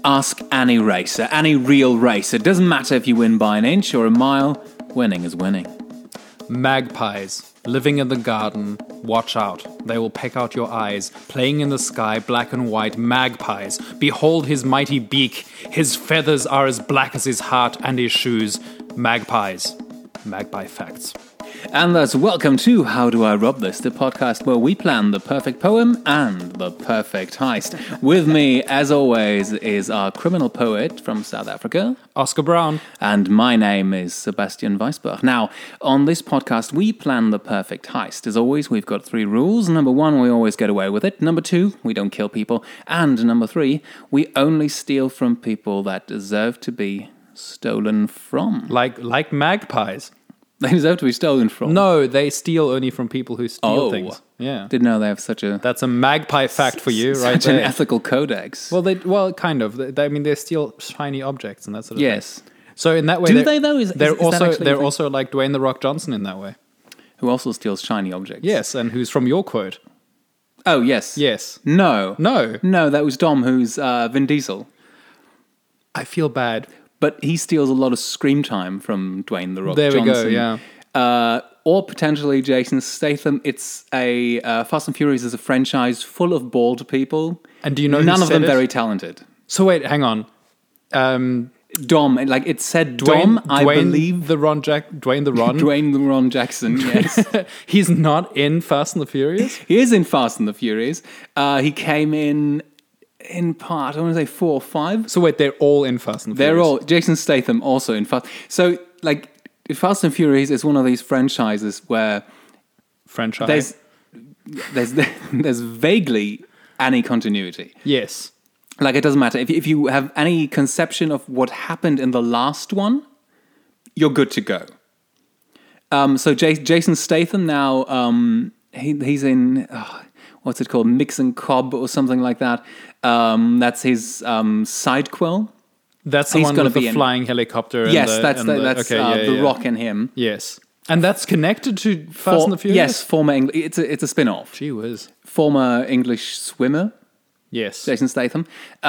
Ask any racer, any real racer. It doesn't matter if you win by an inch or a mile, winning is winning. Magpies, living in the garden, watch out. They will peck out your eyes. Playing in the sky, black and white, magpies. Behold his mighty beak. His feathers are as black as his heart and his shoes. Magpies. Magpie facts. And thus, welcome to How Do I Rob This, the podcast where we plan the perfect poem and the perfect heist. With me, as always, is our criminal poet from South Africa, Oscar Brown. And my name is Sebastian Weisbach. Now, on this podcast, we plan the perfect heist. As always, we've got 3 rules. Number 1, we always get away with it. Number 2, we don't kill people. And number 3, we only steal from people that deserve to be stolen from. Like magpies. They deserve to be stolen from. No, they steal only from people who steal things. Yeah. Didn't know they have such a... That's a magpie fact for you, right Such an there. ethical codex. Well, kind of. They steal shiny objects and that sort of yes. thing. So in that way... Do they, though? Is they're that also like Dwayne "The Rock" Johnson in that way. Who also steals shiny objects. Yes, and who's from your quote. Oh, yes. Yes. No, that was Dom, who's Vin Diesel. I feel bad. But he steals a lot of screen time from Dwayne "The Rock" There Johnson. we go, yeah. Or potentially Jason Statham. It's a Fast and Furious is a franchise full of bald people. And do you know none who of them said it? very talented? So wait, hang on. Dom, like it said Dom, I believe. Dwayne the Ron. Dwayne the Ron Jackson, yes. He's not in Fast and the Furious? He is in Fast and the Furious. He came in part, I want to say 4 or 5. So wait, they're all in Fast and the Furious? They're all, Jason Statham also in Fast. So, like, Fast and Furious is one of these franchises where Franchise. there's vaguely any continuity. Yes. Like, it doesn't matter. If you have any conception of what happened in the last one, you're good to go. So Jason Statham now, he's in, what's it called? Mix and Cobb or something like that. That's his sidequel. That's the He's one gonna with the be in- flying helicopter. Yes, and that's okay, The Rock and him. Yes. And that's connected to Fast and the Furious? Yes, former English. It's a spin-off. Gee whiz. Former English swimmer, Yes. Jason Statham.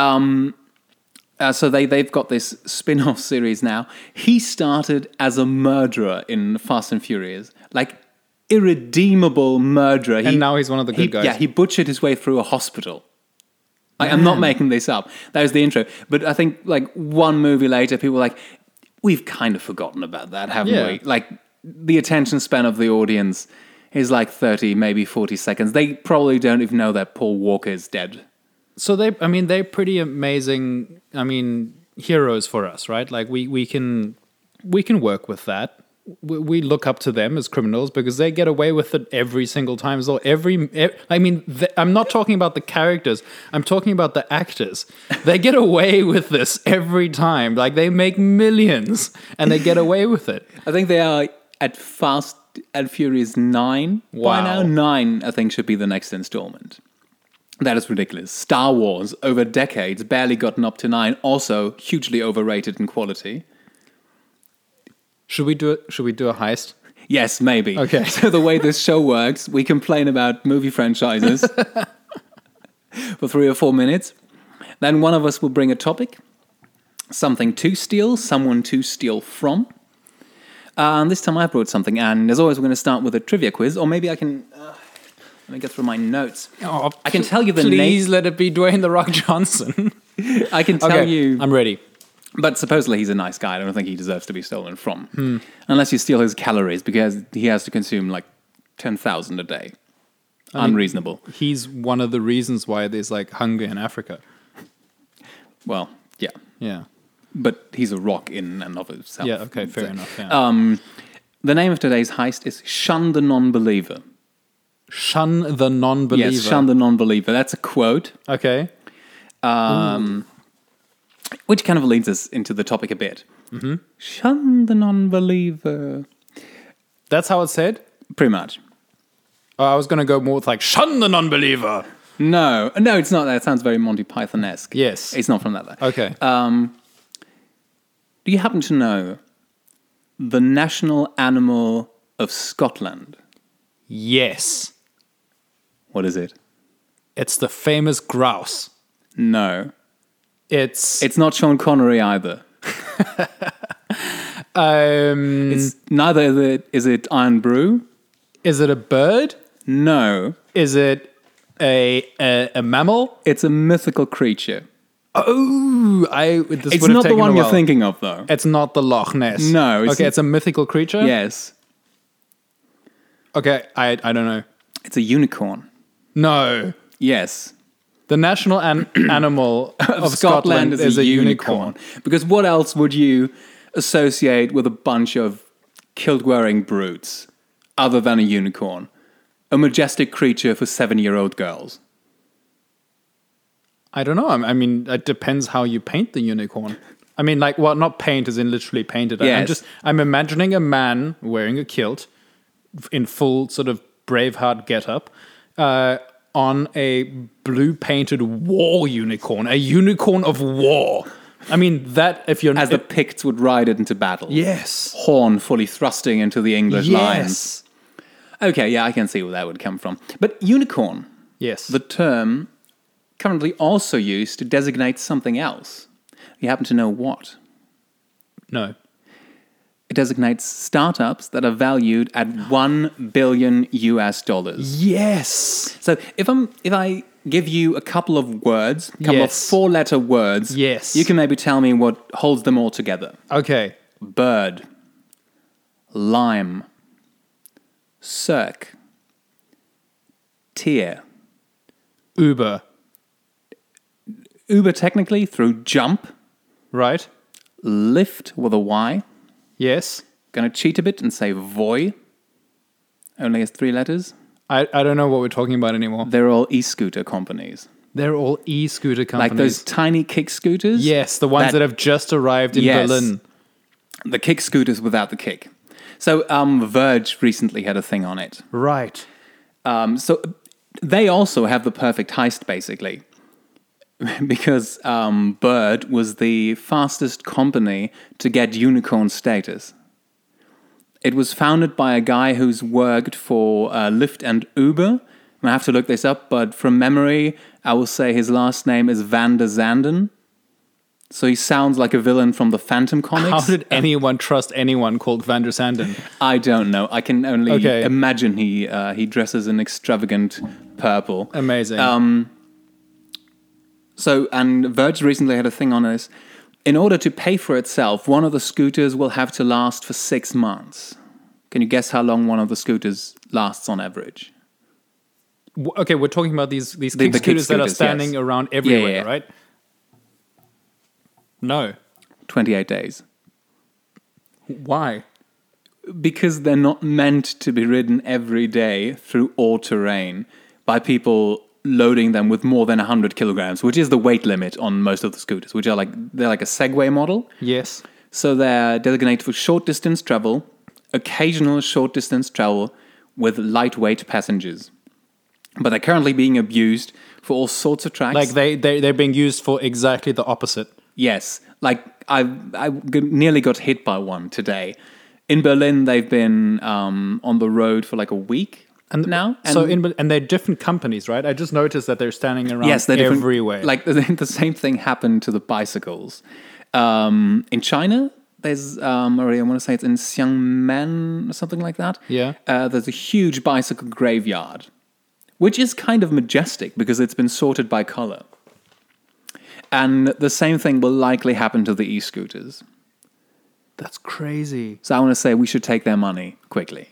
So they've got this spin-off series now. He started as a murderer in Fast and Furious, like irredeemable murderer. And now he's one of the good guys. Yeah, he butchered his way through a hospital. I'm not making this up. That was the intro. But I think like one movie later, people were like, we've kind of forgotten about that, haven't we? Like the attention span of the audience is like 30, maybe 40 seconds. They probably don't even know that Paul Walker is dead. So they're pretty amazing, heroes for us, right? Like we can work with that. We look up to them as criminals because they get away with it every single time as well. I'm not talking about the characters. I'm talking about the actors. They get away with this every time. Like they make millions and they get away with it. I think they are at Fast and Furious 9 by now. 9, I think, should be the next installment. That is ridiculous. Star Wars, over decades, barely gotten up to 9. Also, hugely overrated in quality. Should we do a heist? Yes, maybe. Okay. So the way this show works, we complain about movie franchises for 3 or 4 minutes. Then one of us will bring a topic, something to steal, someone to steal from. And this time I brought something, and as always, we're going to start with a trivia quiz, or maybe I can... let me get through my notes. Oh, I can tell you the name. Please let it be Dwayne "The Rock" Johnson. I can tell you... I'm ready. But supposedly he's a nice guy. I don't think he deserves to be stolen from. Unless you steal his calories, because he has to consume like 10,000 a day. Unreasonable. He's one of the reasons why there's like hunger in Africa. Well, yeah. Yeah. But he's a rock in and of himself. Yeah, okay, fair enough. Yeah. The name of today's heist is Shun the Non-Believer. Shun the non-believer. Yes, Shun the Non-Believer. That's a quote. Okay. Which kind of leads us into the topic a bit. Mm-hmm. Shun the non-believer. That's how it's said? Pretty much. Oh, I was going to go more with like, shun the non-believer. No, it's not that. It sounds very Monty Python-esque. Yes. It's not from that. Okay. Do you happen to know the national animal of Scotland? Yes. What is it? It's the famous grouse. No. It's not Sean Connery either. It's neither is it Iron Brew? Is it a bird? No. Is it a mammal? It's a mythical creature. Oh, It's not the one you're thinking of, though. It's not the Loch Ness. No. It's a mythical creature? Yes. Okay, I don't know. It's a unicorn. No. Yes. The national animal of Scotland is a unicorn. Because what else would you associate with a bunch of kilt-wearing brutes other than a unicorn? A majestic creature for 7-year-old girls. I don't know. I mean, it depends how you paint the unicorn. I mean, like, well, not paint as in literally painted. Yes. I'm imagining a man wearing a kilt in full sort of Braveheart getup on a blue painted war unicorn, a unicorn of war. I mean, that if you're... As the Picts would ride it into battle. Yes. Horn fully thrusting into the English lines. Okay, yeah, I can see where that would come from. But unicorn, Yes. the term currently also used to designate something else. You happen to know what? No. It designates startups that are valued at $1 billion US. Yes. So if I give you a couple of words, a couple of Yes. 4-letter words, Yes. you can maybe tell me what holds them all together. Okay. Bird, lime, cirque, tier. Uber. Uber technically through jump, Right? lift with a Y. Yes. Gonna cheat a bit and say voy. Only has 3 letters. I don't know what we're talking about anymore. They're all e-scooter companies. They're all e-scooter companies. Like those tiny kick scooters. Yes, the ones that have just arrived in Yes. Berlin. The kick scooters without the kick. So Verge recently had a thing on it. Right. So they also have the perfect heist, basically. Because Bird was the fastest company to get unicorn status. It was founded by a guy who's worked for Lyft and Uber. I have to look this up, but from memory, I will say his last name is Van der Zanden. So he sounds like a villain from the Phantom comics. How did anyone trust anyone called Van der Sanden? I don't know. I can only Okay. imagine he dresses in extravagant purple. Amazing. And Verge recently had a thing on this. In order to pay for itself, one of the scooters will have to last for 6 months. Can you guess how long one of the scooters lasts on average? Okay, we're talking about these kick the kick scooters that are scooters, standing yes. around everywhere, Yeah. right? No. 28 days. Why? Because they're not meant to be ridden every day through all terrain by people loading them with more than 100 kilograms, which is the weight limit on most of the scooters, which are they're like a Segway model. Yes. So they're designated for short distance travel, occasional short distance travel with lightweight passengers. But they're currently being abused for all sorts of tracks. Like they're being used for exactly the opposite. Yes, like I nearly got hit by one today. In Berlin, they've been on the road for like a week now. And they're different companies, right? I just noticed that they're standing around they're different. everywhere. Like the same thing happened to the bicycles. In China, there's I want to say it's in Xiamen or something like that. Yeah. There's a huge bicycle graveyard, which is kind of majestic because it's been sorted by color. And the same thing will likely happen to the e-scooters. That's crazy. So I want to say we should take their money quickly.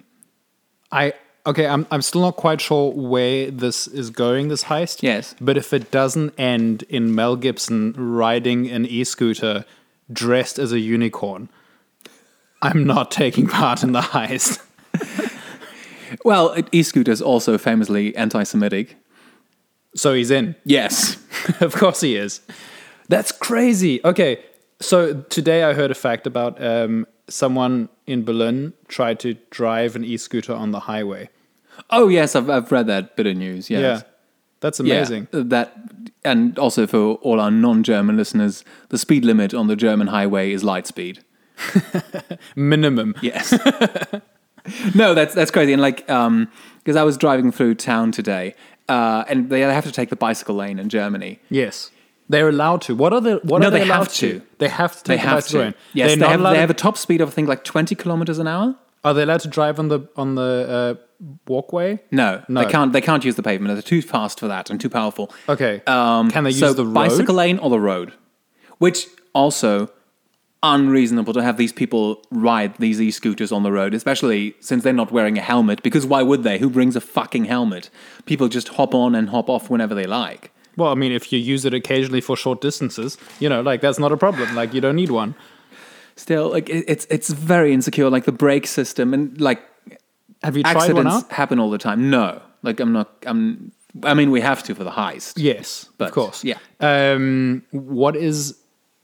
I'm still not quite sure where this is going, this heist. Yes. But if it doesn't end in Mel Gibson riding an e-scooter dressed as a unicorn, I'm not taking part in the heist. Well, e-scooter's also famously anti-Semitic. So he's in. Yes. Of course he is. That's crazy. Okay, so today I heard a fact about someone in Berlin tried to drive an e-scooter on the highway. Oh, yes, I've read that bit of news, yes. Yeah, that's amazing. Yeah, that, and also for all our non-German listeners, the speed limit on the German highway is light speed. Minimum. Yes. No, that's crazy. And because I was driving through town today, and they have to take the bicycle lane in Germany. Yes. They're allowed to. What are they No, allowed they have to. They have to They take the have bicycle to. lane. Yes, They're they not have, allowed they to- have a top speed of, I think, like 20 kilometers an hour. Are they allowed to drive on the walkway? No, No. They can't use the pavement. They're too fast for that and too powerful. Okay. Can they So use the road? bicycle lane or the road? Which also unreasonable to have these people ride these e-scooters on the road, especially since they're not wearing a helmet. Because why would they? Who brings a fucking helmet? People just hop on and hop off whenever they like. Well, I mean, if you use it occasionally for short distances, like that's not a problem. Like you don't need one. Still, like it's very insecure. Like the brake system and like Have you tried one out? accidents happen all the time. No, like I mean, we have to for the heist. Yes, But, of course. yeah. What is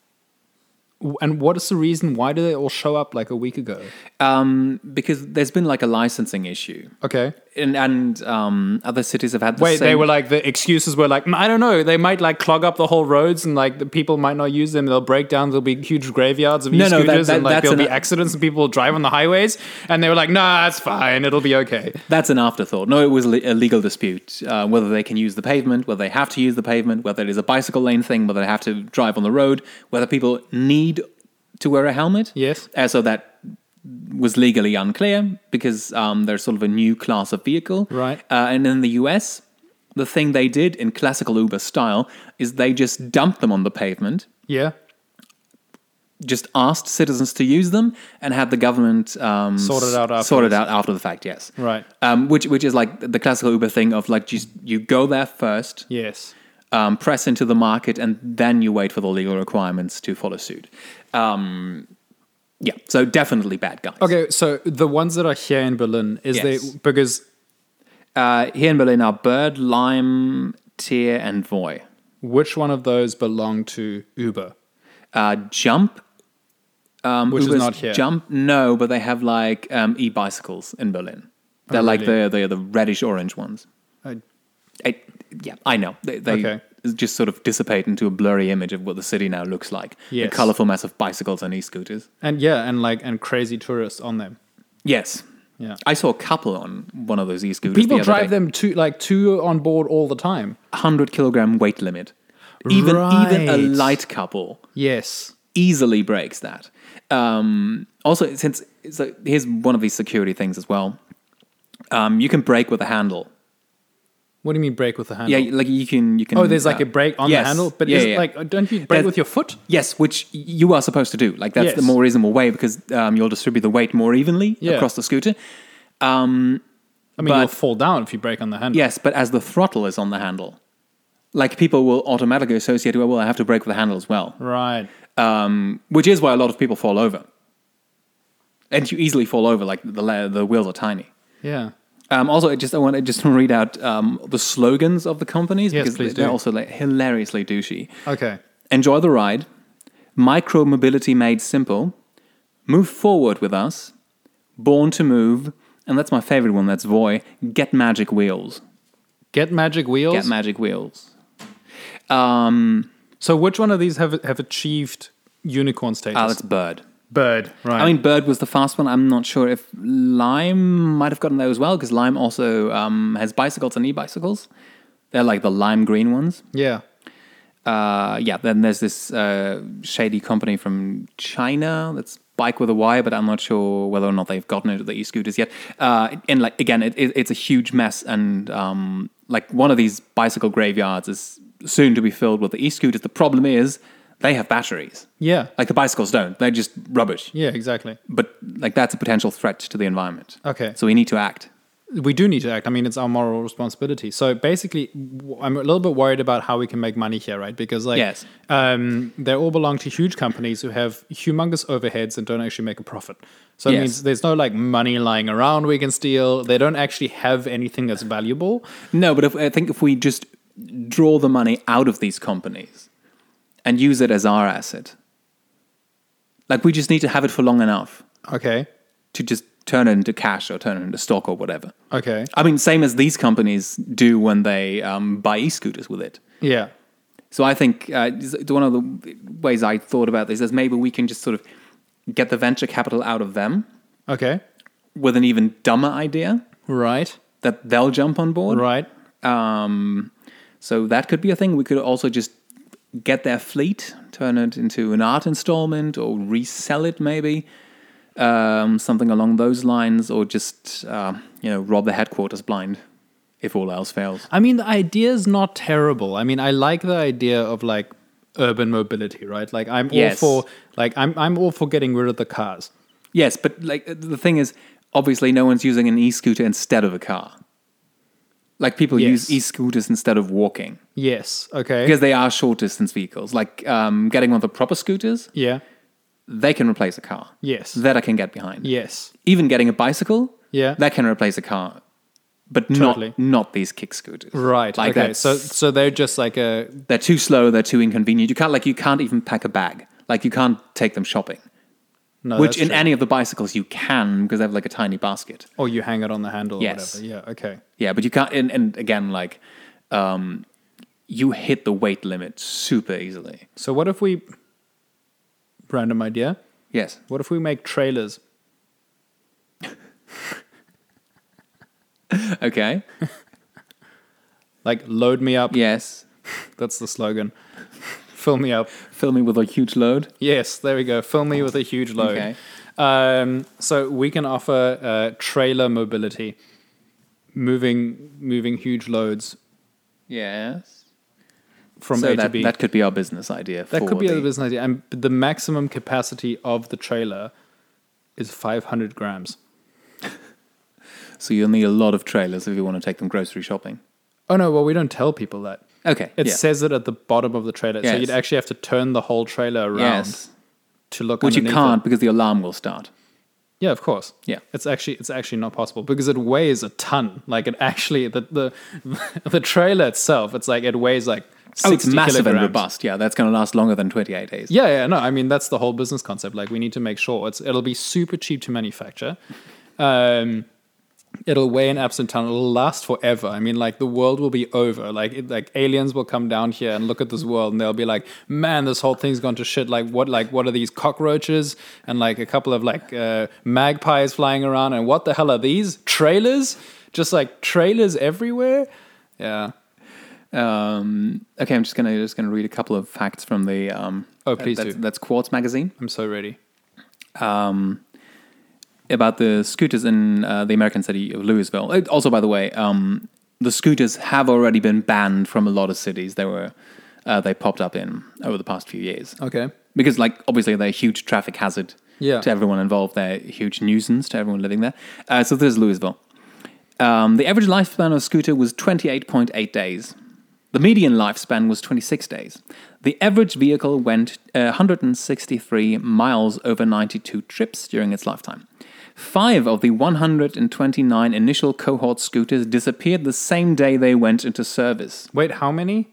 the reason? Why do they all show up like a week ago? Because there's been like a licensing issue, Okay. and other cities have had the Wait, same. they were like the excuses were like I don't know. They might like clog up the whole roads and like the people might not use them. They'll break down. There'll be huge graveyards of No, e-scooters and like that's there'll be an- accidents and people will drive on the highways. And they were like, nah, it's fine. It'll be okay. That's an afterthought. No, it was a legal dispute. Whether they can use the pavement, whether they have to use the pavement, whether it is a bicycle lane thing, whether they have to drive on the road, whether people need to wear a helmet. Yes. So that was legally unclear because there's sort of a new class of vehicle. Right. And in the US, the thing they did in classical Uber style is they just dumped them on the pavement, Yeah. just asked citizens to use them, and had the government Sort it out afterwards. sorted out after the fact. Yes. Right. Which is like the classical Uber thing of like just you go there first, Yes. press into the market, and then you wait for the legal requirements to follow suit. Yeah, so definitely bad guys. Okay, so the ones that are here in Berlin, is Yes. they because Here in Berlin are Bird, Lime, Tier, and Voy. which one of those belong to Uber? Jump, Which is Uber's not here. Jump, no, but they have like e-bicycles in Berlin. They're like really? the reddish orange ones. Uh, Yeah, I know. They Okay. just sort of dissipate into a blurry image of what the city now looks like. Yes. A colorful mess of bicycles and e-scooters. and crazy tourists on them. Yes. Yeah. I saw a couple on one of those e-scooters. People the other drive day. them two on board all the time. 100-kilogram weight limit. Even a Right. light couple Yes. easily breaks that. Also, here's one of these security things as well. You can brake with a handle. What do you mean brake with the handle? Yeah, like you can. Oh, there's like a brake on yes. the handle, but Yeah, is yeah. it like don't you brake There's- with your foot? Yes, which you are supposed to do. Like that's Yes. the more reasonable way because you'll distribute the weight more evenly Yeah. across the scooter. I mean, But- you'll fall down if you brake on the handle. Yes, but as the throttle is on the handle, like people will automatically associate, well, I have to brake with the handle as well. Right. Which is why a lot of people fall over. And you easily fall over, like the wheels are tiny. Yeah. Also, I want to read out the slogans of the companies Yes, because please they're do. also like hilariously douchey. Okay. Enjoy the ride, micro mobility made simple, move forward with us, born to move, and that's my favorite one. That's Voy. Get magic wheels. Get magic wheels. Get magic wheels. So which one of these have achieved unicorn status? That's Bird. Bird. Right. I mean, Bird was the fast one. I'm not sure if Lime might have gotten there as well because Lime also has bicycles and e-bicycles. They're like the lime green ones. yeah. Then there's this shady company from China that's Bike with a Y, but I'm not sure whether or not they've gotten into the e-scooters yet. And like again, it's a huge mess, and like one of these bicycle graveyards is soon to be filled with the e-scooters. The problem is they have batteries. Yeah. Like the bicycles don't. They're just rubbish. Yeah, exactly. But like that's a potential threat to the environment. Okay. So we need to act. We do need to act. I mean, it's our moral responsibility. So basically, I'm a little bit worried about how we can make money here, right? Because like, Yes. they all belong to huge companies who have humongous overheads and don't actually make a profit. So it Yes. means there's no like money lying around we can steal. They don't actually have anything that's valuable. No, but I think if we just draw the money out of these companies and use it as our asset, like we just need to have it for long enough Okay. to just turn it into cash or turn it into stock or whatever. Okay. I mean, same as these companies do when they buy e-scooters with it. Yeah. So I think one of the ways I thought about this is maybe we can just sort of get the venture capital out of them Okay. with an even dumber idea Right. that they'll jump on board. Right. So that could be a thing. We could also just get their fleet, turn it into an art installment, or resell it maybe, something along those lines, or just rob the headquarters blind if all else fails. I mean, the idea is not terrible. I mean, I like the idea of like urban mobility, right? Like I'm Yes. all for I'm all for getting rid of the cars. Yes, but like the thing is, obviously, no one's using an e-scooter instead of a car. Like people Yes. use e-scooters instead of walking Yes. Okay. because they are short distance vehicles. Like getting one of the proper scooters, Yeah. they can replace a car. Yes. That I can get behind. Yes. Even getting a bicycle, Yeah. that can replace a car, but Totally. not these kick scooters. Right. Like okay. that's, So they're just like a they're too slow. They're too inconvenient. You can't even pack a bag. Like you can't take them shopping. no. Which that's in true. any of the bicycles you can because they have like a tiny basket. or you hang it on the handle Yes. or whatever. Yeah. Okay. Yeah, but you can't. And again, like you hit the weight limit super easily. So what if we random idea? Yes. What if we make trailers? Okay. Like load me up. Yes. That's the slogan. Fill me up. Fill me with a huge load. Yes, there we go. Fill me with a huge load. Okay. So we can offer trailer mobility, moving huge loads Yes. from So A to B. that could be our business idea. That for could be a the- business idea. And the maximum capacity of the trailer is 500 grams. So you'll need a lot of trailers if you want to take them grocery shopping. Oh no, well we don't tell people that. Okay. It yeah. says it at the bottom of the trailer. So Yes. you'd actually have to turn the whole trailer around Yes. to look Which you underneath can't it. because the alarm will start. Yeah, of course. Yeah. It's actually not possible because it weighs a ton. Like it actually the trailer itself, it's like it weighs like 60 Oh, it's massive kilograms. and robust. Yeah, that's going to last longer than 28 days. Yeah, no, I mean that's the whole business concept. Like we need to make sure it'll be super cheap to manufacture. It'll weigh an absolute ton. It'll last forever. I mean, like the world will be over. Like aliens will come down here and look at this world, and they'll be like, "Man, this whole thing's gone to shit." Like what are these cockroaches and like a couple of like magpies flying around? And what the hell are these trailers? Just like trailers everywhere. Yeah. Okay, I'm just gonna read a couple of facts from the. Oh, please do. That's Quartz magazine. I'm so ready. About the scooters in the American city of Louisville. Also, by the way, the scooters have already been banned from a lot of cities they popped up in over the past few years. Okay. Because, like, obviously they're a huge traffic hazard Yeah. to everyone involved. They're a huge nuisance to everyone living there. So this is Louisville. The average lifespan of a scooter was 28.8 days. The median lifespan was 26 days. The average vehicle went 163 miles over 92 trips during its lifetime. 5 of the 129 initial cohort scooters disappeared the same day they went into service. Wait, how many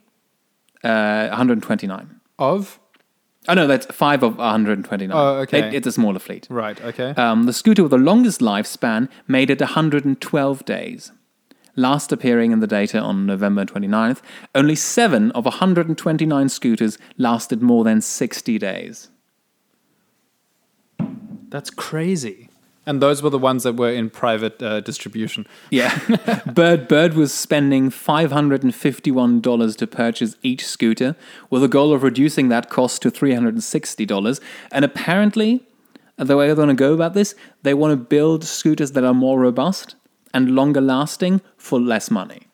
129. of? Oh, no, that's 5 of 129. Oh, okay. It's a smaller fleet. Right. Okay. The scooter with the longest lifespan made it 112 days. Last appearing in the data on November 29th, only 7 of 129 scooters lasted more than 60 days. That's crazy. And those were the ones that were in private distribution. Yeah. Bird was spending $551 to purchase each scooter, with a goal of reducing that cost to $360. And apparently, the way they're going to go about this, they want to build scooters that are more robust and longer lasting for less money.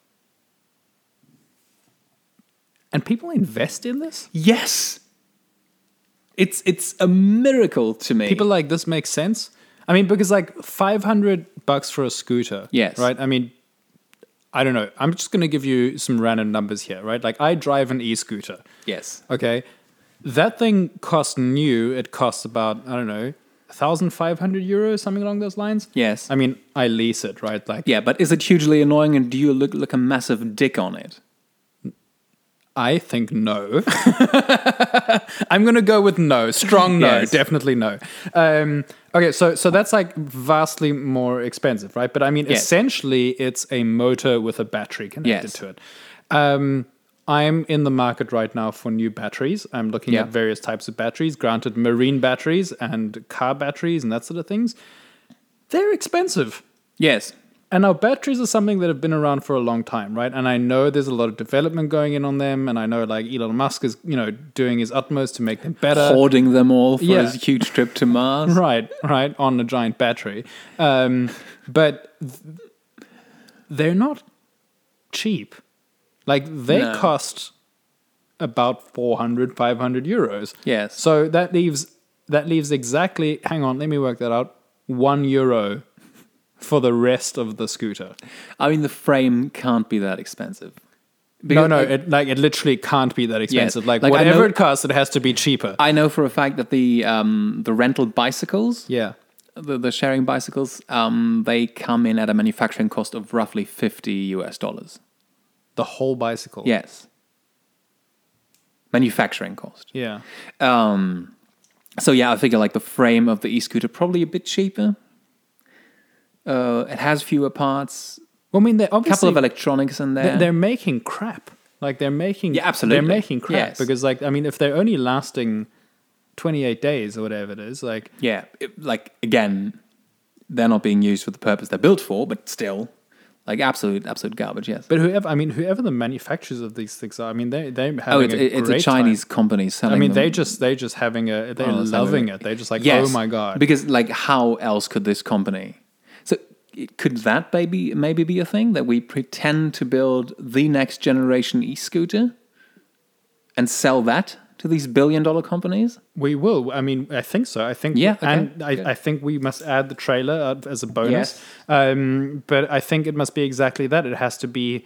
And people invest in this? Yes. It's a miracle to me. People like this makes sense? I mean, because like $500 for a scooter. Yes. Right? I mean, I don't know. I'm just going to give you some random numbers here, right? Like I drive an e-scooter. Yes. Okay. That thing costs new. It costs about, I don't know, 1,500 euros, something along those lines. Yes. I mean, I lease it, right? Like, Yeah, but is it hugely annoying and do you look like a massive dick on it? I think no. I'm going to go with no. Strong no. Yes. Definitely no. Okay, so that's like vastly more expensive, right? But I mean, Yes. essentially, it's a motor with a battery connected Yes. to it. I'm in the market right now for new batteries. I'm looking Yeah. at various types of batteries, granted marine batteries and car batteries and that sort of things. They're expensive. Yes. And now batteries are something that have been around for a long time, right? And I know there's a lot of development going in on them, and I know like Elon Musk is, doing his utmost to make them better. Hoarding them all for Yeah. his huge trip to Mars. Right, on a giant battery. But they're not cheap. Like they No. cost about 400, 500 euros. Yes. So that leaves exactly, hang on, let me work that out, €1 for the rest of the scooter. I mean, the frame can't be that expensive. No, Because it literally can't be that expensive. Like Like, I whatever know- it costs, it has to be cheaper. I know for a fact that the rental bicycles, Yeah. the sharing bicycles, they come in at a manufacturing cost of roughly $50. The whole bicycle. Yes. Manufacturing cost. Yeah. So yeah, I figure like the frame of the e-scooter probably a bit cheaper. It has fewer parts, Well, I mean, they're a couple obviously of electronics in there. they're making crap. Like they're making Yeah, absolutely. They're making crap Yes. because like I mean, if they're only lasting 28 days or whatever it is, like Yeah, like again, they're not being used for the purpose they're built for, but still, like absolute garbage. Yes. but whoever the manufacturers of these things are, I mean, they're having it's a great Chinese time. company selling. I mean, them. they're just having they're Oh, so loving they- it. They're just like, Yes, oh my god. Because like, how else could this company? So could that maybe be a thing that we pretend to build the next generation e-scooter and sell that to these billion-dollar companies? We will. I mean, I think so. I think. Yeah, okay, and good. I think we must add the trailer as a bonus. Yes. But I think it must be exactly that. It has to be.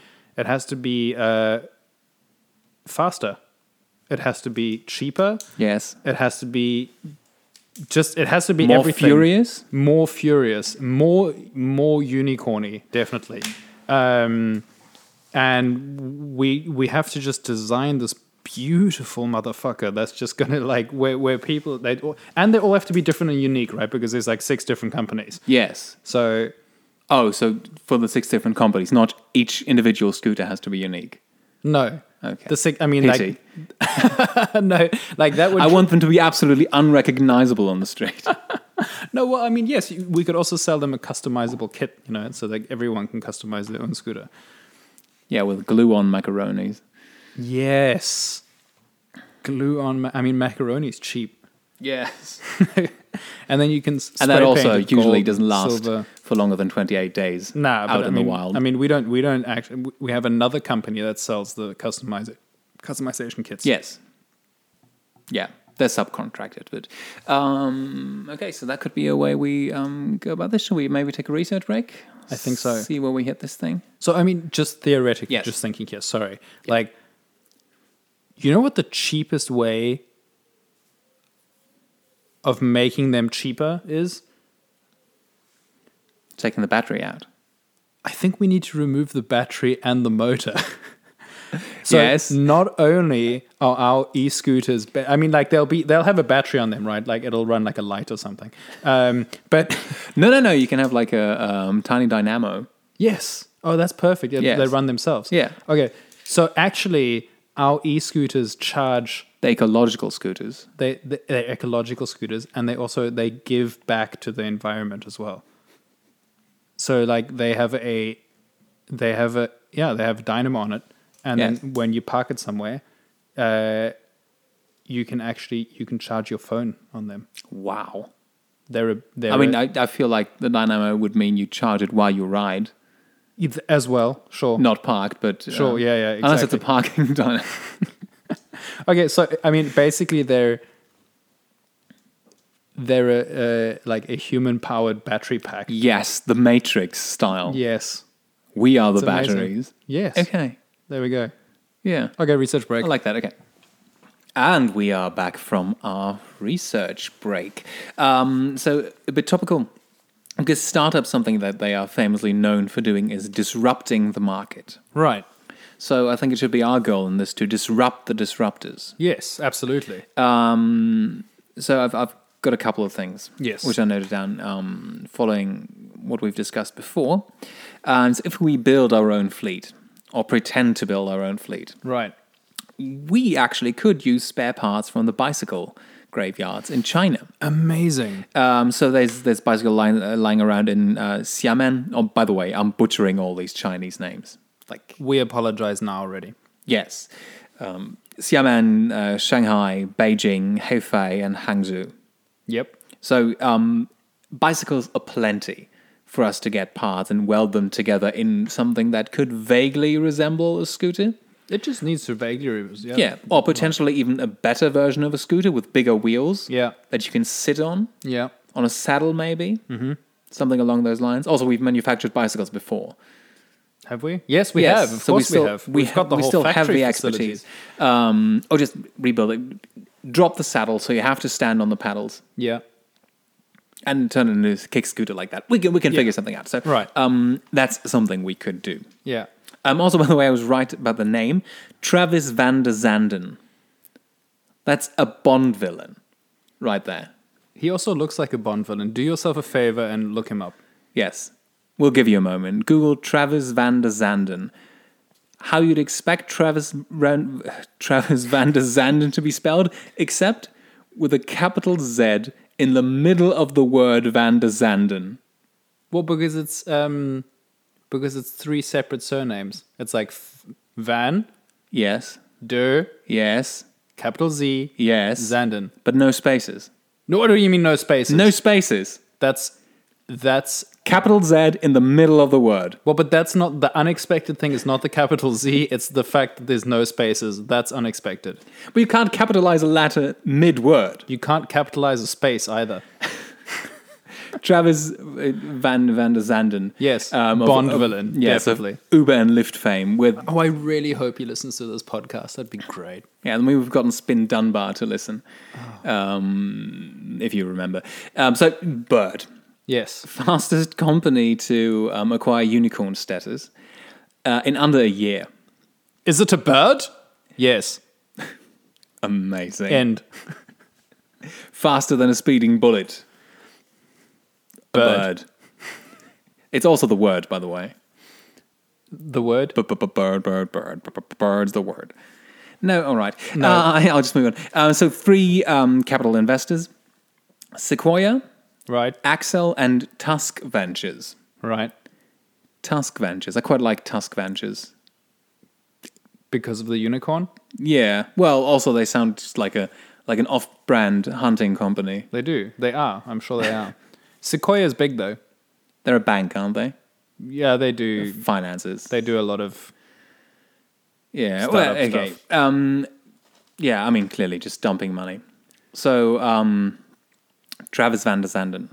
Faster. It has to be cheaper. Yes. It has to be. It has to be More everything. furious? More furious. More unicorny. Definitely. And we have to just design this beautiful motherfucker that's just gonna like where people they all have to be different and unique, right? Because there's like 6 different companies. Yes. So Oh, so for the 6 different companies, not each individual scooter has to be unique. no, Okay. the 6. I mean, Pity. like no, like that would. I want them to be absolutely unrecognizable on the street. No, well, I mean, yes, we could also sell them a customizable kit, so that everyone can customize their own scooter. Yeah, with glue-on macaronis. Yes, glue on. I mean, macaroni's cheap, Yes. and then you can. And that spray also paint it usually gold, doesn't last silver. for longer than 28 days Nah, but out I in mean, the wild. I mean, we don't actually. We have another company that sells the customization kits. Yes. Yeah, they're subcontracted. But okay, so that could be a way we go about this. Shall we maybe take a research break? I think so. See where we hit this thing. So I mean, just theoretically, Yes. just thinking here. Sorry, like, you know what the cheapest way of making them cheaper is? Taking the battery out. I think we need to remove the battery and the motor. So Yes. not only are our e-scooters, I mean, like they'll have a battery on them, right? Like it'll run like a light or something. But No. You can have like a tiny dynamo. yes, oh, that's perfect. Yes. They run themselves. Yeah. Okay. So actually, our e-scooters charge. The ecological scooters. They're ecological scooters, and they give back to the environment as well. So like they have a dynamo on it, and Yes. then when you park it somewhere, you can charge your phone on them. Wow. I I feel like the dynamo would mean you charge it while you ride, as well. Sure. not parked, but Sure. Yeah. unless it's a Exactly. parking dynamo. Okay. So I mean, basically, they're like a human-powered battery pack. Yes, the Matrix style. Yes. We are the It's amazing. batteries. Yes. Okay. There we go. Yeah. Okay. Research break. I like that. Okay. And we are back from our research break. So a bit topical, because startups, something that they are famously known for doing is disrupting the market. Right. So I think it should be our goal in this to disrupt the disruptors. Yes. Absolutely. So I've got a couple of things, Yes. which I noted down following what we've discussed before. And so if we build our own fleet, or pretend to build our own fleet, Right. we actually could use spare parts from the bicycle graveyards in China. Amazing. So there's bicycle lying around in Xiamen. Oh, by the way, I'm butchering all these Chinese names. Like, We apologize now already. yes, Xiamen, Shanghai, Beijing, Hefei, and Hangzhou. Yep. So bicycles are plenty for us to get parts and weld them together in something that could vaguely resemble a scooter. It just needs to vaguely... Yeah, or potentially even a better version of a scooter with bigger wheels. Yeah. That you can sit on Yeah. a saddle maybe. Mm-hmm. Something along those lines. Also, we've manufactured bicycles before. Have we? Yes, we Yes, have. Of so course we we have. we We've got the we whole still have factory the facilities. expertise. Or just rebuild it. Drop the saddle so you have to stand on the pedals Yeah. and turn it into a kick scooter like that. We can figure something out. So Right. that's something we could do. Yeah. Also, by the way, I was right about the name. Travis van der Zanden. That's a Bond villain right there. He also looks like a Bond villain. Do yourself a favor and look him up. Yes. We'll give you a moment. Google Travis van der Zanden. How you'd expect Travis van der Zanden to be spelled, except with a capital Z in the middle of the word Van der Zanden. Well, because it's three separate surnames. It's like Van, Yes. Der, Yes. capital Z, Yes. Zanden. But no spaces. No, what do you mean no spaces? No spaces. That's Capital Z in the middle of the word. well, but that's not the unexpected thing. Is not the capital Z. It's the fact that there's no spaces. That's unexpected. But you can't capitalize a letter mid-word. You can't capitalize a space either. Travis van der Zanden. Yes, Bond villain, Yes, definitely. of Uber and Lyft fame. With Oh, I really hope he listens to this podcast. That'd be great. yeah, and we've gotten Spin Dunbar to listen, if you remember. So Bird, Yes. fastest company to acquire unicorn status in under a year. Is it a bird? Yes. Amazing. End. Faster than a speeding bullet. A Bird. bird. It's also the word, by the way. The word? Bird. Bird's the word. No, all right. No. I'll just move on. So 3 capital investors: Sequoia, Right. Axel, and Tusk Ventures. Right. Tusk Ventures. I quite like Tusk Ventures. Because of the unicorn? Yeah. Well, also they sound just like an off-brand hunting company. They do. They are. I'm sure they are. Sequoia's big, though. They're a bank, aren't they? Yeah, they do. Finances. They do a lot of... Yeah. Startup Well, okay. stuff. Yeah. I mean, clearly just dumping money. So Travis van der Zanden.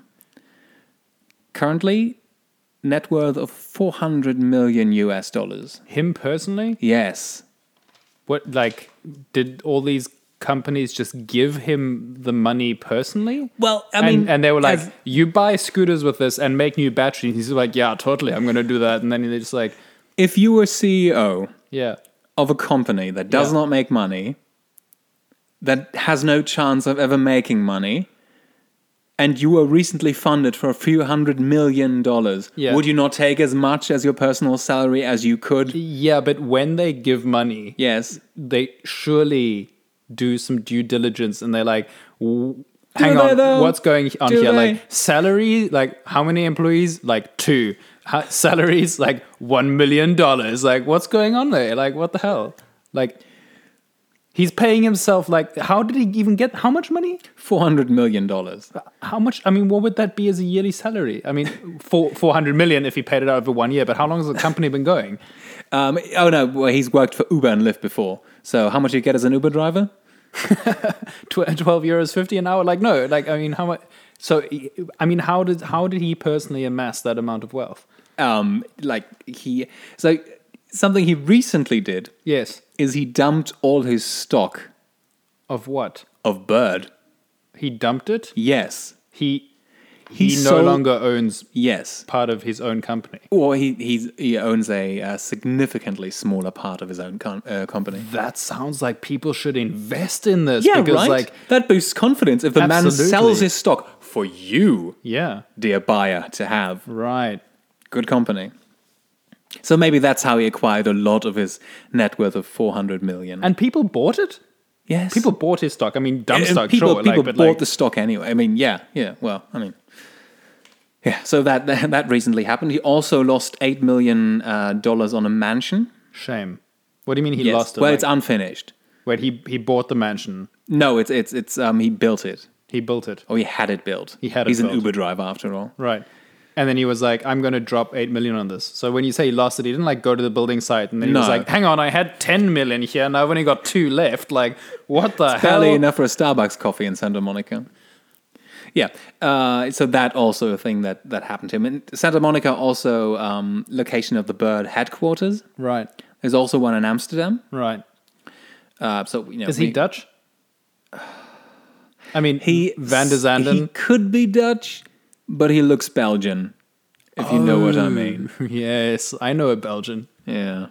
Currently, net worth of $400 million US. Him personally? Yes. What, like, did all these companies just give him the money personally? Well, I mean, and they were like, as- you buy scooters with this and make new batteries. He's like, yeah, totally, I'm going to do that. And then they're just like, if you were CEO yeah, of a company that does Yeah. not make money, that has no chance of ever making money, and you were recently funded for a few $100 million, Yeah. would you not take as much as your personal salary as you could? yeah, but when they give money, Yes. they surely do some due diligence and they're like, hang they on, though? what's going on Do here? they? Like salary, like how many employees? Like 2. Salaries, like $1 million. Like what's going on there? Like what the hell? Like he's paying himself. Like how did he even get? How much money? $400 million. How much? I mean, what would that be as a yearly salary? I mean, 400 million if he paid it out over 1 year. But how long has the company been going? Oh no, well, he's worked for Uber and Lyft before. So how much do you get as an Uber driver? 12 euros 50 an hour. Like no, like I mean, how much? So I mean, how did he personally amass that amount of wealth? So something he recently did Yes. is he dumped all his stock Of what? of Bird. He dumped it. Yes. He He no sold- longer owns Yes. part of his own company. Or he owns a significantly smaller part of his own company. That sounds like people should invest in this. Yeah, because, right? Like, that boosts confidence if the man Absolutely. sells his stock for you, yeah, dear buyer, to have. right. Good company. So maybe that's how he acquired a lot of his net worth of $400 million. And people bought it. Yes. People bought his stock. I mean, dumb stock, People, sure. people but bought the stock anyway. I mean, yeah. Well, I mean, yeah. So that recently happened. He also lost $8 million on a mansion. shame. What do you mean he Yes. lost it? Well, it's unfinished. Wait, he bought the mansion. No, it's he built it. He built it. Or he had it built. He had it He's built. an Uber driver after all. Right. And then he was like, I'm going to drop 8 million on this. So when you say he lost it, he didn't like go to the building site and then he was No. like, hang on, I had 10 million here. Now I've only got 2 left. Like, what the hell? Barely enough for a Starbucks coffee in Santa Monica. Yeah. So that also a thing that happened to him. And Santa Monica also location of the Bird headquarters. Right. There's also one in Amsterdam. Right. So you know, Is he Dutch? I mean, Van der He Zanden. could be Dutch, but he looks Belgian. If you know what I mean. Yes, I know a Belgian. Yeah.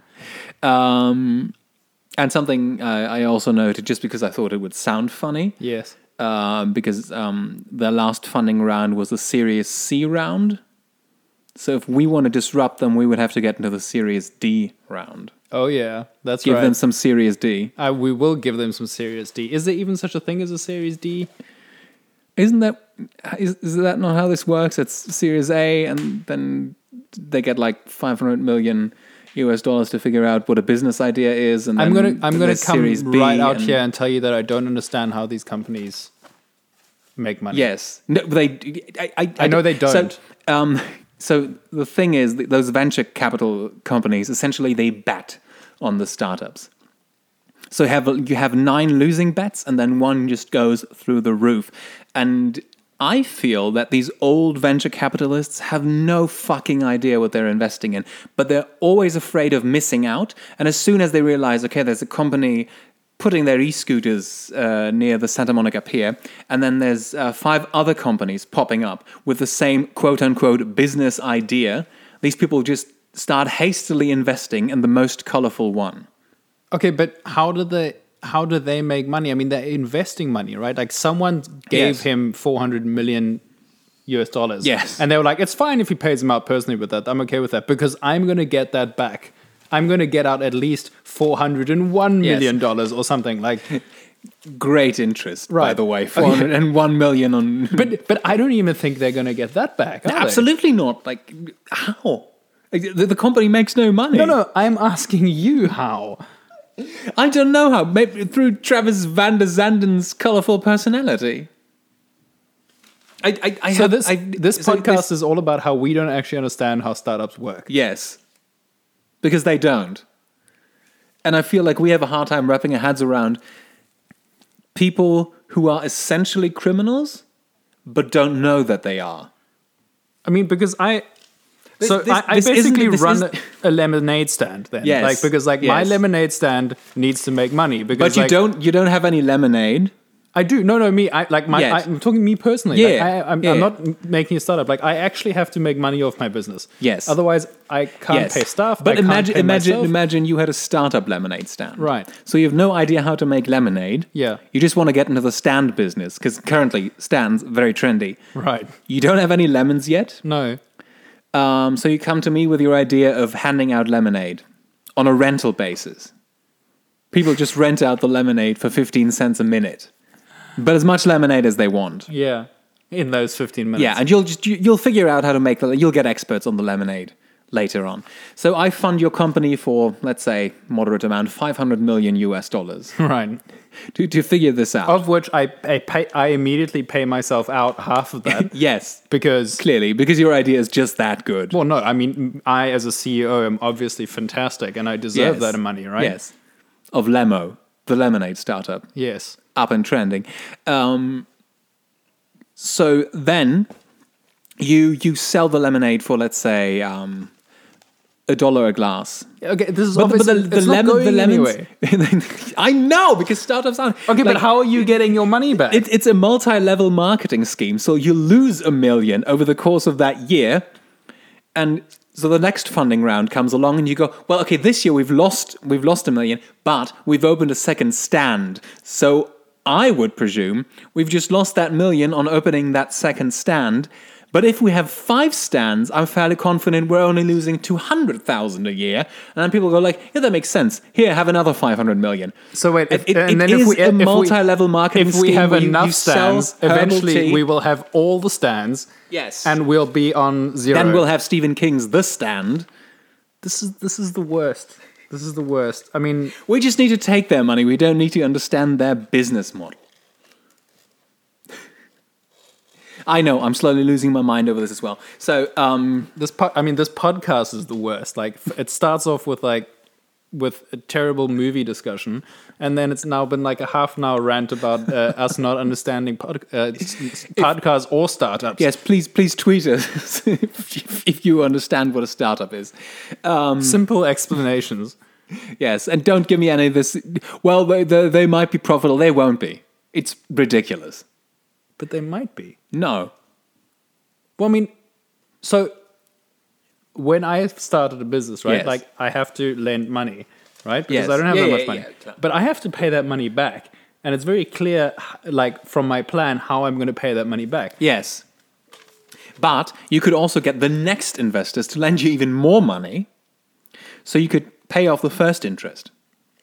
And something I also noted, just because I thought it would sound funny, Yes. because their last funding round was the Series C round. So if we want to disrupt them, we would have to get into the Series D round. Oh, yeah. That's Give right. them some Series D. We will give them some Series D. Is there even such a thing as a Series D? Is that not how this works? It's Series A, and then they get like $500 million to figure out what a business idea is, and I'm then gonna there's come Series B right out and- here and tell you that I don't understand how these companies make money. Yes, no, they. I know they don't. So the thing is, those venture capital companies essentially they bet on the startups. So you have 9 losing bets, and then one just goes through the roof. And I feel that these old venture capitalists have no fucking idea what they're investing in, but they're always afraid of missing out. And as soon as they realize, okay, there's a company putting their e-scooters near the Santa Monica Pier, and then there's 5 other companies popping up with the same quote-unquote business idea, these people just start hastily investing in the most colorful one. Okay, but how do they make money? I mean, they're investing money, right? Like someone gave Yes. him $400 million. Yes. And they were like, it's fine if he pays him out personally with that. I'm okay with that because I'm going to get that back. I'm going to get out at least $401 million or something like. Great interest, by Right. the way. 401 million on... But I don't even think they're going to get that back. Are they? Absolutely not. Like, how? Like, the company makes no money. No, I'm asking you how. I don't know how. Maybe through Travis Van der Zanden's colorful personality. So this podcast is all about how we don't actually understand how startups work. Yes. Because they don't. And I feel like we have a hard time wrapping our heads around people who are essentially criminals, but don't know that they are. I mean, because I This basically isn't- this run is- a lemonade stand then. Yes, Like, because my yes. lemonade stand needs to make money. Because But you don't have any lemonade. I do. No, me. Yes. I'm talking me personally. Yeah. I'm not making a startup. Like I actually have to make money off my business. Yes. Otherwise, I can't pay staff. But I can't pay myself. imagine you had a startup lemonade stand. Right. So you have no idea how to make lemonade. Yeah. You just want to get into the stand business because currently stands very trendy. Right. You don't have any lemons yet. No. So you come to me with your idea of handing out lemonade on a rental basis. People just rent out the lemonade for 15 cents a minute. But as much lemonade as they want. Yeah. In those 15 minutes. Yeah, and you'll figure out how to make you'll get experts on the lemonade later on. So I fund your company for, let's say, moderate amount, $500 million Right. to figure this out. Of which I immediately pay myself out half of that Yes, because. clearly, because your idea is just that good. Well, no. I mean, I as a CEO am obviously fantastic, and I deserve Yes. that money, right? Yes, of Lemo, the lemonade startup. Yes. Up and trending. So then you sell the lemonade for, let's say, $1 a glass. Okay. This is But obviously it's not going anyway. I know, because startups aren't. Okay, like, but how are you getting your money back? it's a multi-level marketing scheme. So you lose $1 million over the course of that year, and so the next funding round comes along, and you go, well, okay, this year we've lost $1 million, but we've opened a second stand. So I would presume we've just lost that $1 million on opening that second stand, But if we have 5 stands, I'm fairly confident we're only losing 200,000 a year. And then people go like, yeah, that makes sense. Here, have another 500 million. So wait, It is a multi-level marketing if we scheme have where enough you sell stands, herbal eventually tea. we will have all the stands. Yes. And we'll be on 0. Then we'll have Stephen King's The Stand. This is the worst. This is the worst. I mean, We just need to take their money. We don't need to understand their business model. I know, I'm slowly losing my mind over this as well. So, this podcast is the worst. Like, it starts off with a terrible movie discussion, and then it's now been like a half an hour rant about us not understanding podcasts or startups. yes, please tweet us if you understand what a startup is. Simple explanations. Yes, and don't give me any of this. Well, they might be profitable. They won't be. It's ridiculous. But they might be. No. Well, I mean, so when I started a business, right? Yes. Like, I have to lend money, right? Because Yes. I don't have Yeah, that yeah, much money. yeah. But I have to pay that money back. And it's very clear, like, from my plan, how I'm going to pay that money back. Yes. But you could also get the next investors to lend you even more money so you could pay off the first interest.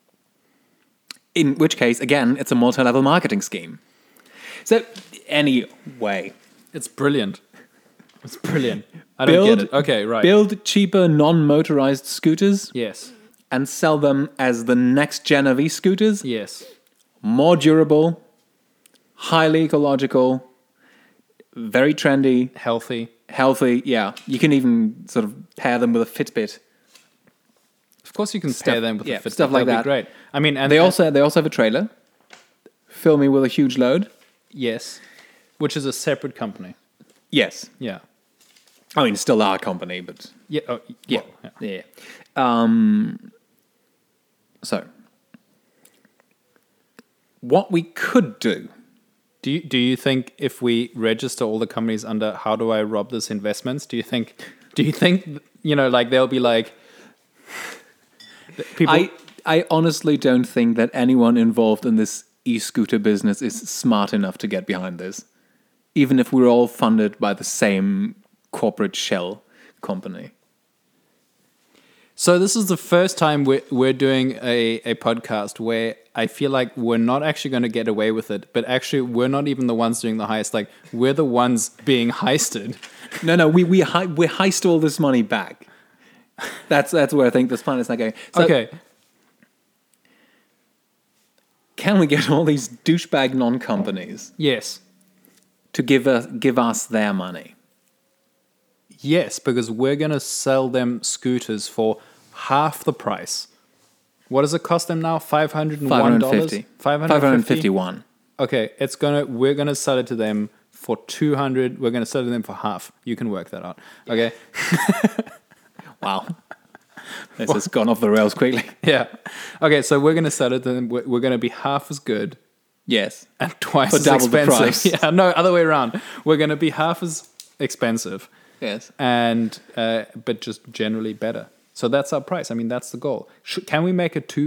In which case, again, it's a multi-level marketing scheme. So, anyway, It's brilliant. It's brilliant. I don't get it. Okay, right. Build cheaper non-motorized scooters Yes. and sell them as the next gen of e-scooters. Yes. More durable, highly ecological, very trendy, Healthy. healthy. Yeah, you can even sort of pair them with a Fitbit. Of course, you can Stuff- pair them with yeah, a Fitbit. stuff like That'd be that. great. I mean, and They also have a trailer. Fill me with a huge load. yes, which is a separate company. Yes, Yeah. I mean still our company, but Yeah. Oh, yeah, well, yeah. yeah. So, what we could do. Do you think if we register all the companies under "How do I rob this investments"? Do you think like they'll be like people? I honestly don't think that anyone involved in this e-scooter business is smart enough to get behind this, even if we're all funded by the same corporate shell company. So this is the first time we're doing a podcast where I feel like we're not actually going to get away with it, but actually we're not even the ones doing the heist. Like, we're the ones being heisted. No, we heist all this money back. That's where I think this plan is not going. So, Okay. can we get all these douchebag non-companies Yes. to give us their money? Yes, because we're going to sell them scooters for half the price. What does it cost them now? $501? $550. $550? $551. Okay, we're gonna sell it to them for $200. We're gonna sell it to them for half. You can work that out. Okay. Wow. This has gone off the rails quickly. Yeah. Okay, so we're gonna sell it to them. We're gonna be half as good Yes. and twice For as double the expensive. price. Yeah, no, other way around. We're gonna be half as expensive Yes. and but just generally better. So that's our price. I mean, that's the goal. Can we make it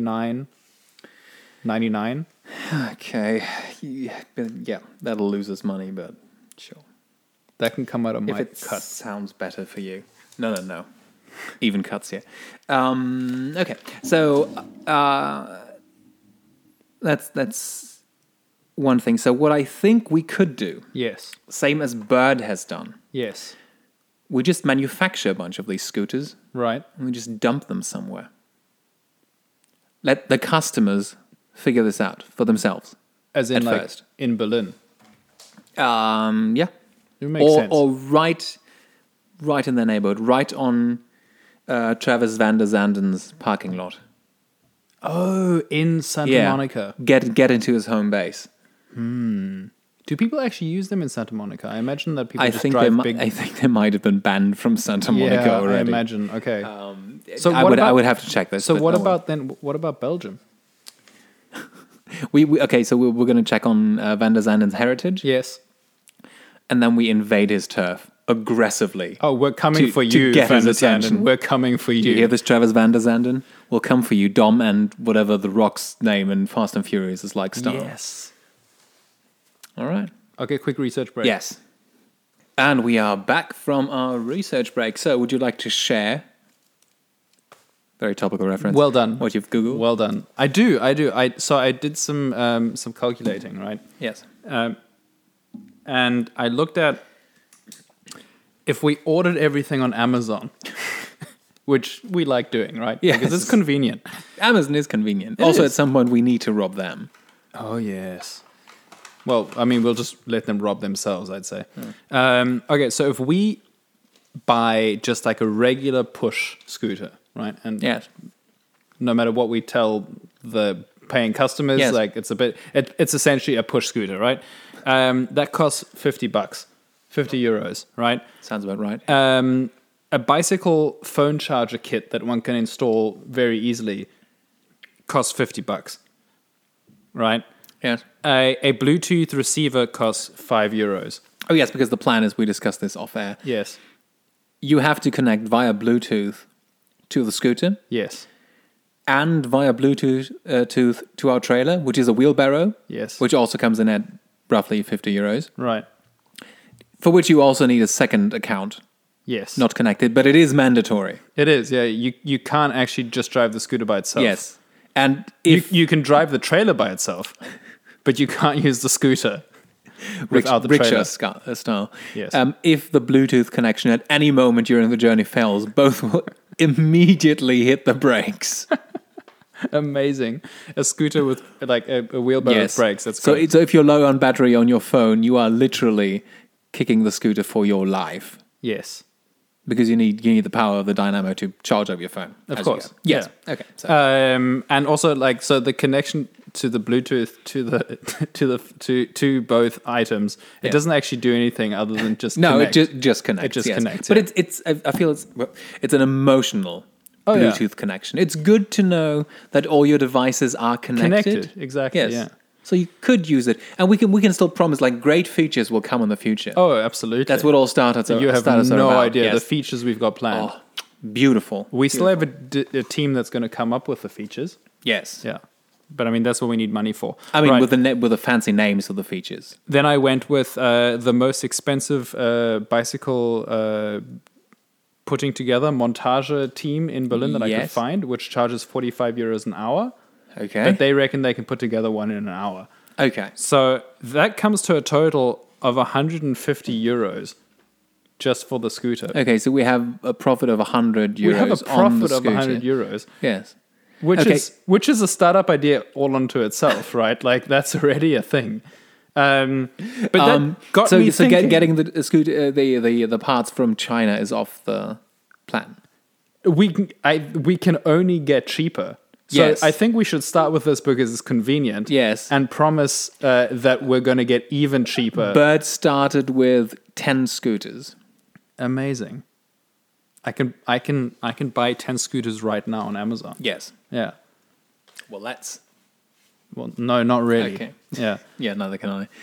$249.99? Okay. Yeah, that'll lose us money, but sure. That can come out of If my it cut. sounds better for you. No. Even cuts here. Okay. So that's one thing. So what I think we could do, Yes. same as Bird has done, Yes. we just manufacture a bunch of these scooters Right. and we just dump them somewhere. Let the customers figure this out for themselves. As in, At like, first. in Berlin. Yeah. It makes sense. Or right in their neighborhood, right on Travis van der Zanden's parking lot. Oh, in Santa Monica. Get into his home base. Do people actually use them in Santa Monica? I imagine that people I just think drive they big. I think they might have been banned from Santa Monica yeah, already. I imagine. Okay. So I would have to check this. So but what no about then? What about Belgium? okay? So we're going to check on Van der Zanden's heritage, Yes. and then we invade his turf aggressively. Oh, we're coming for to you, get Van his der attention. Zanden. We're coming for Do you hear this, Travis van der Zanden? We'll come for you, Dom, and whatever the Rock's name in Fast and Furious is like star. Yes. All right. Okay, quick research break. Yes. And we are back from our research break. So, would you like to share? Very topical reference. Well done. What you've Googled? Well done. I do. So I did some calculating, right? Yes. And I looked at if we ordered everything on Amazon, which we like doing, right? Yes. Because it's convenient. Amazon is convenient. It Also, is. at some point, we need to rob them. Oh, yes. Well, I mean, we'll just let them rob themselves, I'd say. Okay, so if we buy just like a regular push scooter, right? And Yes. no matter what we tell the paying customers, Yes. like it's essentially a push scooter, right? That costs $50, 50 euros, right? Sounds about right. A bicycle phone charger kit that one can install very easily costs $50, right? Yes. A Bluetooth receiver costs €5. Oh, yes, because the plan is we discussed this off air. Yes. You have to connect via Bluetooth to the scooter Yes. and via Bluetooth to our trailer, which is a wheelbarrow, Yes. which also comes in at roughly 50 euros, Right. for which you also need a second account, Yes. not connected, but it is mandatory. It is. Yeah. You can't actually just drive the scooter by itself. Yes. And if You can drive the trailer by itself, but you can't use the scooter without the trailer. rickshaw style, Yes. If the Bluetooth connection at any moment during the journey fails, both will immediately hit the brakes. Amazing. A scooter with like a wheelbarrow with brakes. That's so. great. So if you're low on battery on your phone, you are literally kicking the scooter for your life Yes. because you need the power of the dynamo to charge up your phone. Of as you course. go. Yes. Yeah. Okay. So. And also like so the connection to the Bluetooth to both items, it doesn't actually do anything other than just no, connect. it just connects. It just yes. connects, But yeah. I feel it's an emotional Oh, yeah. Bluetooth connection. It's good to know that all your devices are connected. Exactly. Yes. Yeah. So you could use it, and we can still promise like great features will come in the future. Oh, absolutely. That's what all startups are. You have startups are no about. idea Yes. the features we've got planned. Oh, beautiful. We still have a team that's going to come up with the features. Yes. Yeah. But I mean, that's what we need money for. I mean, Right. with the fancy names of the features. Then I went with the most expensive bicycle putting together montage team in Berlin that I could Yes. find, which charges €45 an hour. Okay. But they reckon they can put together one in an hour. Okay. So that comes to a total of €150 just for the scooter. Okay. So we have a profit of €100 We have a on the profit of scooter. €100. Yes. Which Okay. which is a startup idea all unto itself, right? Like that's already a thing. But that got me thinking. Getting the scooter, the parts from China is off the plan. We can only get cheaper. So Yes. I think we should start with this because it's convenient. Yes. And promise that we're going to get even cheaper. Bird started with 10 scooters. Amazing. I can buy 10 scooters right now on Amazon. Yes. Yeah. Well, that's Well, no, not really. Okay. Yeah. yeah. Neither can I.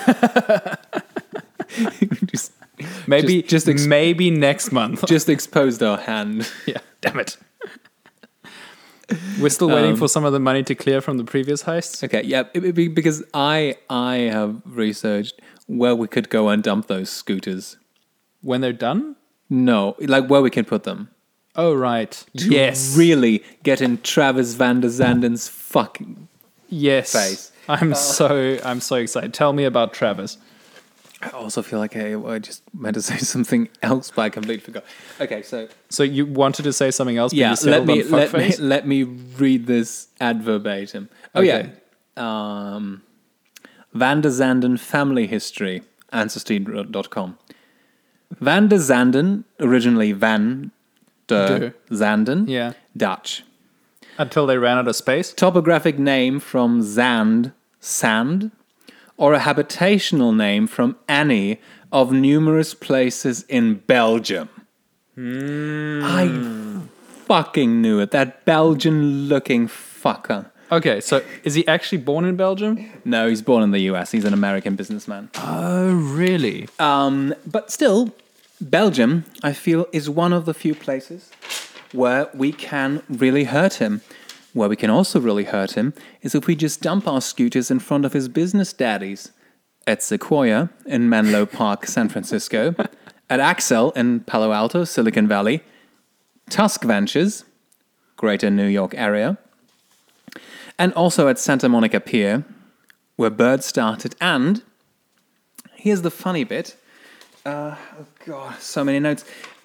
just, Maybe Just maybe next month. just exposed our hand. Yeah. Damn it. We're still waiting for some of the money to clear from the previous heists. Okay, yeah, because I have researched where we could go and dump those scooters. When they're done? No, like where we can put them. Oh, right. To Yes. really get in Travis Van der Zanden's fucking Yes. face. I'm so excited. Tell me about Travis. I also feel like I just meant to say something else, but I completely forgot. Okay, so So you wanted to say something else, but yeah, you settled on fuckface? let me read this ad verbatim. Oh Okay. yeah, Van der Zanden family history, Ancestry.com. Van der Zanden, originally Van der Zanden, Yeah. Dutch. Until they ran out of space? Topographic name from Zand, sand, or a habitational name from any of numerous places in Belgium. I fucking knew it. That Belgian-looking fucker. Okay, so is he actually born in Belgium? No, he's born in the US. He's an American businessman. Oh, really? But still, Belgium, I feel, is one of the few places where we can really hurt him. Where we can also really hurt him is if we just dump our scooters in front of his business daddies at Sequoia in Menlo Park, San Francisco, at Axel in Palo Alto, Silicon Valley, Tusk Ventures, Greater New York area, and also at Santa Monica Pier, where Bird started. And here's the funny bit. Oh God, so many notes.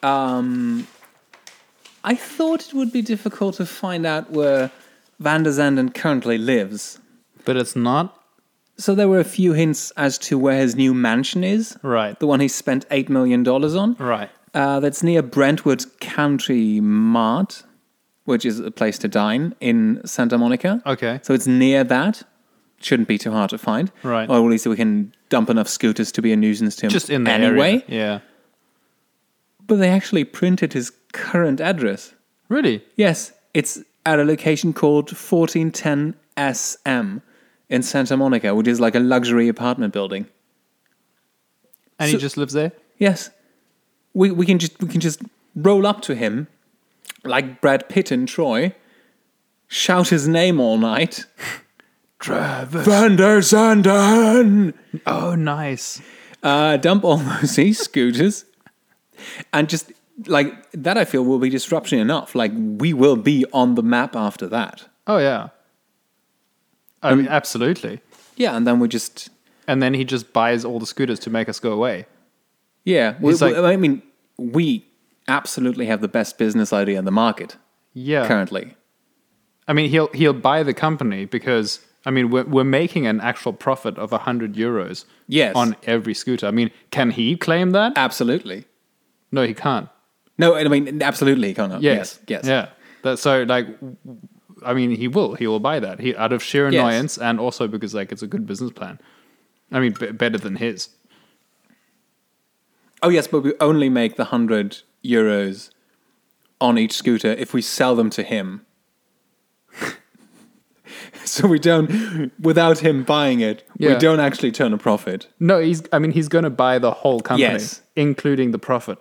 I thought it would be difficult to find out where Van der Zanden currently lives. But it's not? So there were a few hints as to where his new mansion is. Right. The one he spent $8 million on. Right. That's near Brentwood Country Mart, which is a place to dine in Santa Monica. Okay. So it's near that. Shouldn't be too hard to find. Right. Or at least we can dump enough scooters to be a nuisance to him Just in the anyway. area. Yeah. But they actually printed his current address. Really? Yes, it's at a location called 1410 SM in Santa Monica, which is like a luxury apartment building. And So- he just lives there? Yes, we can just roll up to him like Brad Pitt in Troy, shout his name all night. Travis. Van der Zanden! Oh, nice. Dump all those e-scooters, and just like that, I feel will be disruption enough. Like we will be on the map after that. Oh, yeah. I mean, absolutely. Yeah, and then we just And then he just buys all the scooters to make us go away. yeah. He's like- I mean, we absolutely have the best business idea in the market Yeah. currently. I mean, he'll buy the company because, I mean, we're making an actual profit of 100 euros Yes. on every scooter. I mean, can he claim that? Absolutely. No, he can't. No, I mean absolutely, Connor. Yes. Yeah. So, like, I mean, he will buy that. He out of sheer Yes. annoyance and also because, like, it's a good business plan. I mean, better than his. Oh yes, but we only make the 100 euros on each scooter if we sell them to him. So we don't, without him buying it, we Yeah. don't actually turn a profit. No, he's going to buy the whole company, Yes. including the profit.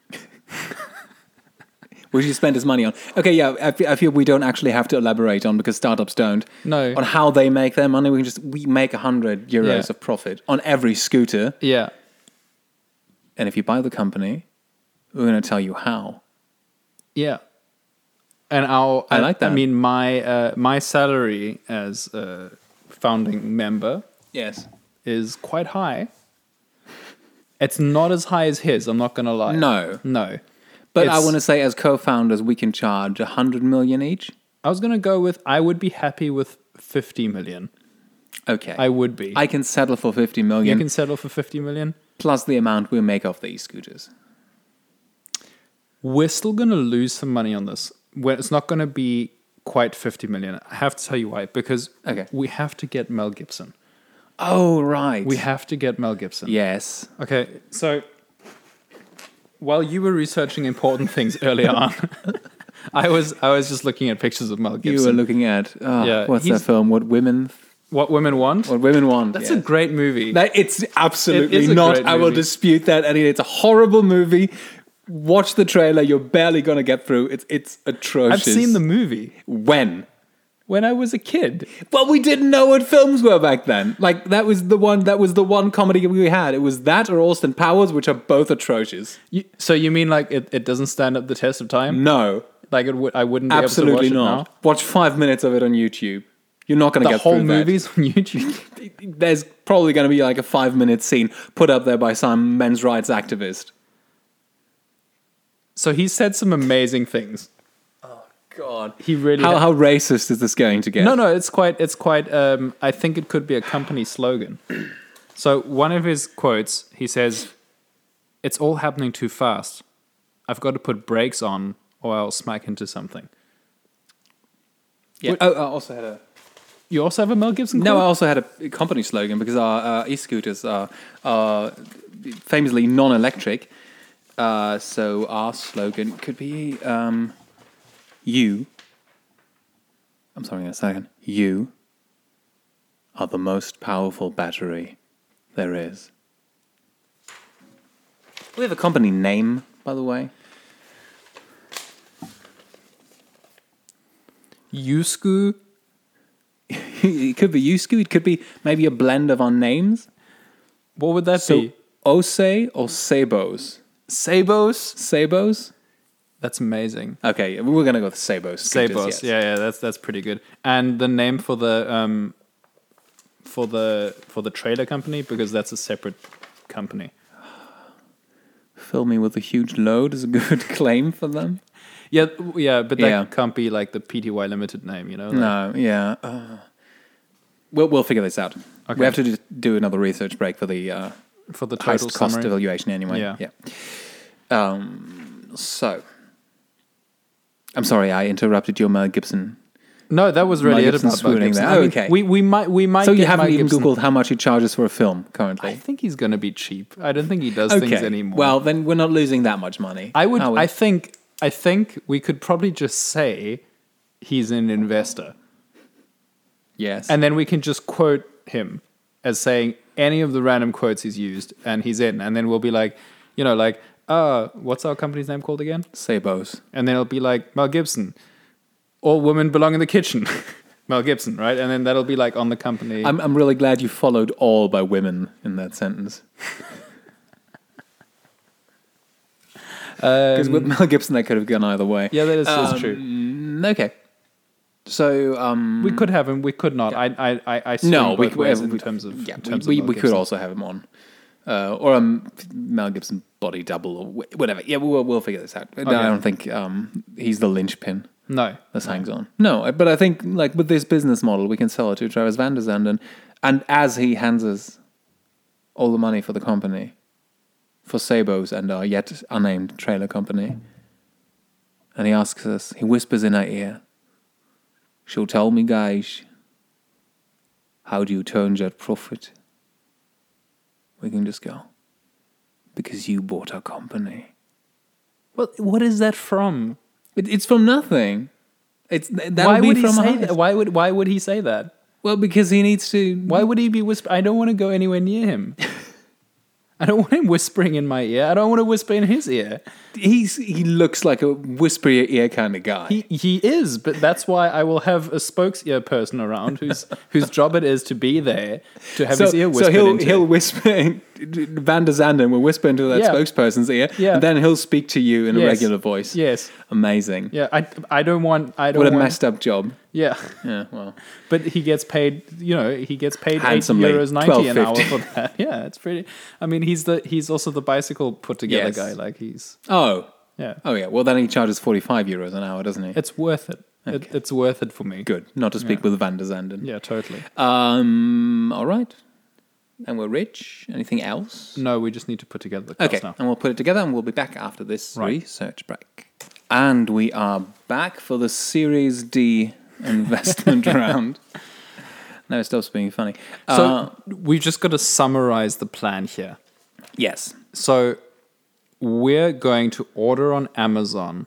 Which he spent his money on. Okay, yeah, I feel we don't actually have to elaborate on because startups don't. No. On how they make their money, we make 100 euros Yeah. of profit on every scooter. Yeah. And if you buy the company, we're going to tell you how. Yeah. And I like that. I mean, my salary as a founding member Yes. is quite high. It's not as high as his, I'm not going to lie. No. But I It's- want to say, as co-founders, we can charge 100 million each. I was going to go with, I would be happy with 50 million. Okay. I would be. I can settle for 50 You million can settle for 50 million. plus the amount we make off these scooters. We're still going to lose some money on this. It's not going to be quite 50 million. I have to tell you why. Because Okay. we have to get Mel Gibson. Oh, right. We have to get Mel Gibson. Yes. Okay, so while you were researching important things earlier on, I was just looking at pictures of Mel You Gibson. were looking at, Yeah, what's that he's- film? What Women Want? Want. That's yes. a great movie. It's absolutely It is a not. great I will movie. dispute that. I mean, it's a horrible movie. Watch the trailer. You're barely going to get through. It's atrocious. I've seen the movie When? when I was a kid. Well, we didn't know what films were back then. Like that was the one comedy we had. It was that or Austin Powers, which are both atrocious. So you mean like it doesn't stand up the test of time? No, Like I wouldn't be absolutely able to watch not. it now? Watch 5 minutes of it on YouTube. You're not going to The get whole through that. movie's on YouTube. There's probably going to be like a 5-minute scene put up there by some men's rights activist. So he said some amazing things. God, He really how racist is this going to get? No, it's quite. I think it could be a company slogan. So one of his quotes, he says, "It's all happening too fast. I've got to put brakes on, or I'll smack into something." Yeah. Oh, I also had a. You also have a Mel Gibson quote? No, I also had a company slogan because our e-scooters are famously non-electric. So our slogan could be you. I'm sorry, a second. You are the most powerful battery there is. We have a company name, by the way. Yusku. It could be Yusku. It could be maybe a blend of our names. What would that So be? Ose or Sabos? Sabos? Sabos? That's amazing. Okay, we're gonna go with Sabos. scooters, Sabos. yes. Yeah, that's pretty good. And the name for the trailer company, because that's a separate company. Fill me with a huge load is a good claim for them. Yeah, but that Yeah. can't be like the PTY Limited name, you know? Like, No, yeah. We'll figure this out. Okay. We have to do another research break for the for the total highest cost summary. evaluation anyway. Yeah. So, I'm sorry I interrupted your Mel Gibson. No, that was really Mel it Gibson about Mel swooning Gibson. there. I mean, Okay. we might. So you get haven't Mel even Gibson. Googled how much he charges for a film currently? I think he's going to be cheap. I don't think he does things Okay. anymore. Well, then we're not losing that much money. I would. are we? I think we could probably just say he's an investor, yes. and then we can just quote him as saying any of the random quotes he's used, and he's in. And then we'll be like, what's our company's name called again? Sabos. And then it'll be like Mel Gibson. All women belong in the kitchen. Mel Gibson, right? And then that'll be like on the company. I'm really glad you followed all by women in that sentence. Because with Mel Gibson, that could have gone either way. Yeah, that is that's true. Okay. So We could have him. We could not. I swing no, we both ways could in terms of yeah, in terms we of Mel could Gibson. also have him on, or a Mel Gibson body double or whatever. Yeah, we'll figure this out. Okay. I don't think he's the linchpin No. that hangs on. No, but I think like with this business model, we can sell it to Travis Van der Zanden, and as he hands us all the money for the company, for Sabos and our yet unnamed trailer company, and he asks us, he whispers in our ear, "So tell me, guys, how do you turn that profit?" We can just go, "Because you bought our company." Well, what is that from? It's from nothing. Why would he say that? Why would he say that? Well, because he needs to. Why would he be whispering? I don't want to go anywhere near him. I don't want him whispering in my ear. I don't want to whisper in his ear. He looks like a whisper your ear kind of guy. He is, but that's why I will have a spokesear person around whose job it is to be there to have his ear whispered so into. he'll whisper. Van der Zanden will whisper into that Yeah. spokesperson's ear, Yeah. and then he'll speak to you in a Yes. regular voice. Yes. Amazing. Yeah, I don't want. What a messed up job. Yeah, Yeah, well. but he gets paid. He gets paid Handsomely, €8.90 an hour $12.50. for that. Yeah, it's pretty. I mean, he's also the bicycle put together Yes. guy. Like he's Oh yeah. yeah. Well, then he charges €45 an hour, doesn't he? It's worth it. It's worth it for me. Good. Not to speak with Van der Zanden. Yeah, totally. All right. And we're rich. Anything else? No, we just need to put together the cast Okay, now. and we'll put it together, and we'll be back after this Right. research break. And we are back for the Series D investment round. No, it stops being funny. So we've just got to summarize the plan here. Yes. So we're going to order on Amazon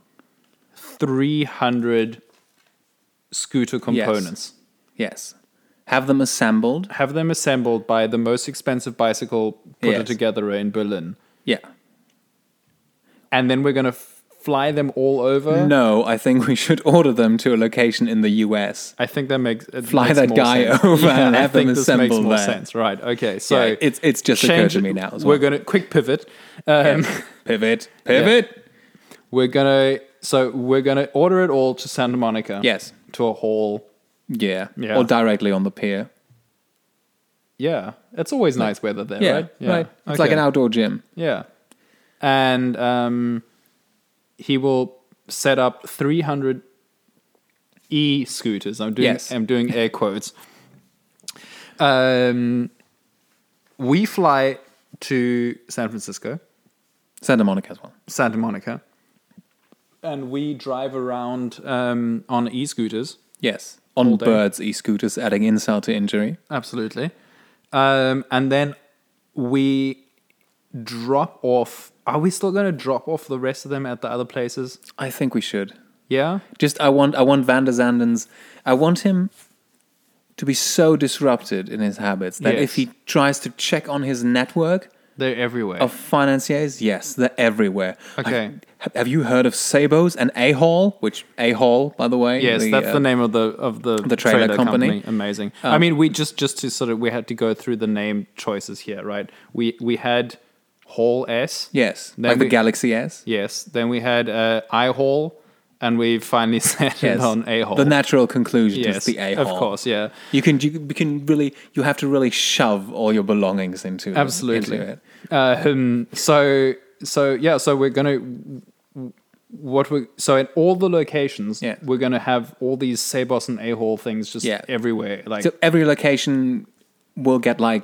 300 scooter components. Yes. Have them assembled. Have them assembled by the most expensive bicycle putter Yes. together in Berlin. Yeah. And then we're going to fly them all over. No, I think we should order them to a location in the US. I think that makes it Fly makes that more guy sense. over and I have them think this makes assembled more there. sense. Right. Okay. So Yeah, it's just occurred to me now as well. We're going to quick pivot. Pivot. We're gonna order it all to Santa Monica. Yes. To a hall. Yeah. Yeah. Or directly on the pier. Yeah. It's always nice weather there, Yeah. right? Right. It's like an outdoor gym. Yeah. And he will set up 300 e-scooters. I'm doing air quotes. We fly to San Francisco, Santa Monica as well. Santa Monica, and we drive around on e-scooters. Yes. On All day. birds, e-scooters, adding insult to injury. Absolutely. And then we drop off. Are we still going to drop off the rest of them at the other places? I think we should. Yeah? Just I want Van der Zanden's. I want him to be so disrupted in his habits that Yes. if he tries to check on his network They're everywhere. of financiers? Yes, they're everywhere. Okay. Have you heard of Sabos and A-Haul? Which A-Haul, by the way? Yes, that's the name of the trailer company. Amazing. I mean, we just to sort of we had to go through the name choices here, right? We had Haul S. Yes, Then like the we- Galaxy S. Yes. Then we had iHaul, and we finally settled on A-Haul. The natural conclusion yes, is the A-Haul. of course, yeah. You have to really shove all your belongings into Absolutely. into it. So we're gonna in all the locations, Yeah. we're gonna have all these Sabos and A-Haul things just Yeah. everywhere. Like So every location will get like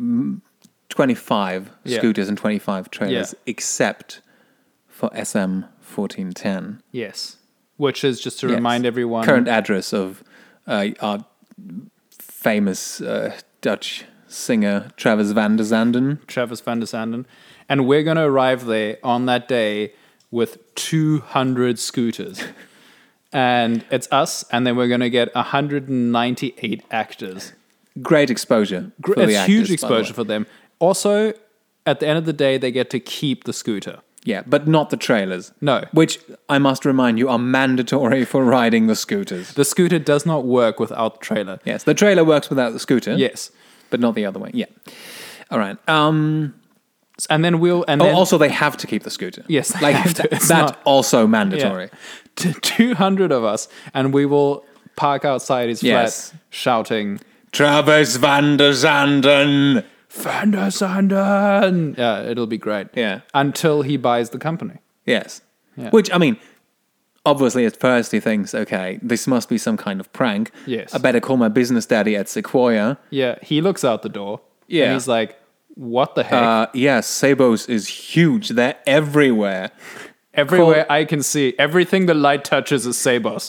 25 Yeah. scooters and 25 trailers, Yeah. except for SM 1410. yes, which is just to Yes. remind everyone. Current address of our famous Dutch singer Travis van der Zanden. Travis van der Zanden, and we're gonna arrive there on that day with 200 scooters. And it's us, and then we're going to get 198 actors. Great exposure. For the It's actors, huge by the exposure way. for them. Also, at the end of the day, they get to keep the scooter. Yeah, but not the trailers. No. Which, I must remind you, are mandatory for riding the scooters. The scooter does not work without the trailer. Yes, the trailer works without the scooter. Yes. But not the other way. Yeah. All right. And then then Also, they have to keep the scooter. Yes, they like have to. It's that's not- also mandatory. 200 of us, and we will park outside his Yes. flat shouting, Travis van der Zanden. Van der Zanden! Yeah, it'll be great. Yeah. Until he buys the company. Yes. Yeah. Which, I mean, obviously at first he thinks, okay, this must be some kind of prank. Yes. I better call my business daddy at Sequoia. Yeah, he looks out the door. Yeah. And he's like, what the heck? Yes, Sabos is huge. They're everywhere. Everywhere I can see, everything the light touches is Sabos.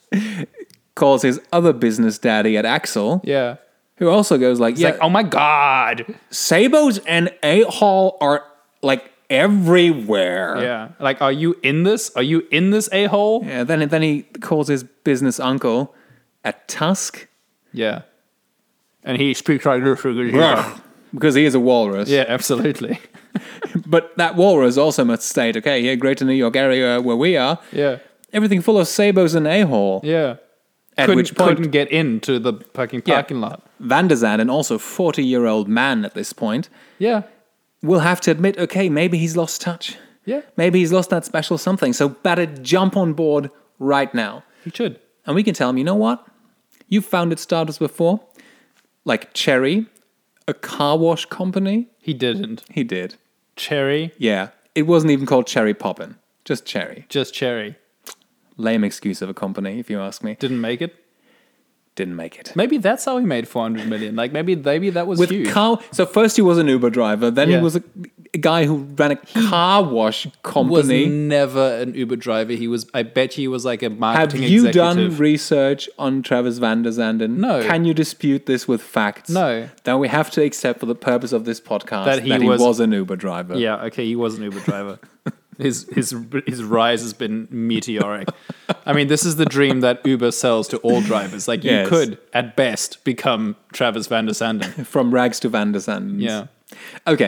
Calls his other business daddy at Axel, Yeah. who also goes like, He's yeah, like, oh my God. Sabos and A-Hall are like everywhere. Yeah. Like, are you in this? Are you in this a-hole? Yeah, then he calls his business uncle at Tusk. Yeah. And he speaks like this. Because he is a walrus. Yeah, absolutely. But that walrus also must state, okay, here, Greater New York area where we are, Yeah. everything full of Sabos and A-Hole. Yeah. At which point, couldn't get into the parking lot. Van der Zanden, also 40-year-old man at this point, Yeah. will have to admit, okay, maybe he's lost touch. Yeah. Maybe he's lost that special something. So better jump on board right now. He should. And we can tell him, you know what? You've founded startups before, like Cherry, a car wash company. He didn't. He did. Cherry. Yeah. It wasn't even called Cherry Poppin'. Just Cherry. Just Cherry. Lame excuse of a company, if you ask me. Didn't make it. Didn't make it. Maybe that's how he made 400 million. Like maybe that was With huge. so first he was an Uber driver, then Yeah. he was a guy who ran a car wash was company. never an Uber driver. I bet he was like a Have marketing you executive. done research on Travis van der Zanden? No. Can you dispute this with facts? No. Then we have to accept for the purpose of this podcast That that he he was- was an Uber driver. Yeah, okay, he was an Uber driver. His rise has been meteoric. I mean, this is the dream that Uber sells to all drivers. Like, you Yes. could, at best, become Travis van der Zanden. From rags to van der Zandens. Yeah. Okay.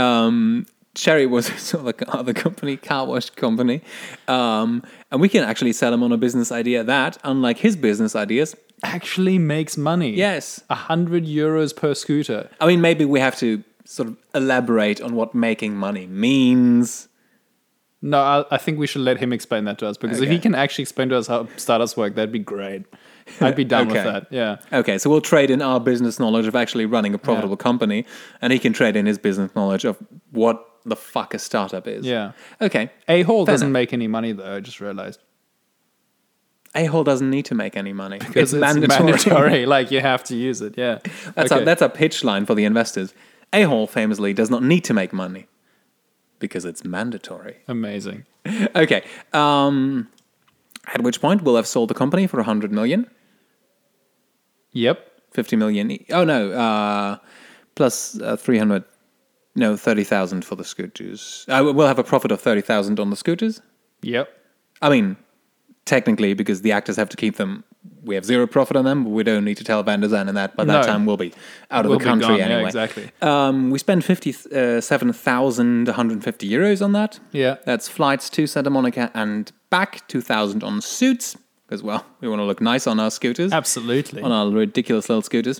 Cherry was sort of like other company, car wash company. And we can actually sell him on a business idea that, unlike his business ideas, Actually makes money. yes. 100 euros per scooter. I mean, maybe we have to sort of elaborate on what making money means. No, I think we should let him explain that to us, because if he Okay. can actually explain to us how startups work, that'd be great. I'd be down with Okay. that. Yeah. Okay, so we'll trade in our business knowledge of actually running a profitable company, and he can trade in his business knowledge of what the fuck a startup is. Yeah. Okay. A-Hole Fair doesn't enough. make any money, though, I just realized. A-Hole doesn't need to make any money. Because it's mandatory. Like, you have to use it, yeah. That's a pitch line for the investors. A-Hole famously does not need to make money because it's mandatory. Amazing. Okay. At which point we'll have sold the company for 100 million, Yep. 50 million. Plus 300. No, 30,000 for the scooters. We'll have a profit of 30,000 on the scooters. Yep. I mean, technically, because the actors have to keep them we have zero profit on them, but we don't need to tell vendors and that by that No. time we'll be out of We'll the be country gone, anyway. yeah, exactly. We spent 57,150 euros on that. Yeah. That's flights to Santa Monica and back, 2,000 on suits, because, well, we want to look nice on our scooters. Absolutely. On our ridiculous little scooters.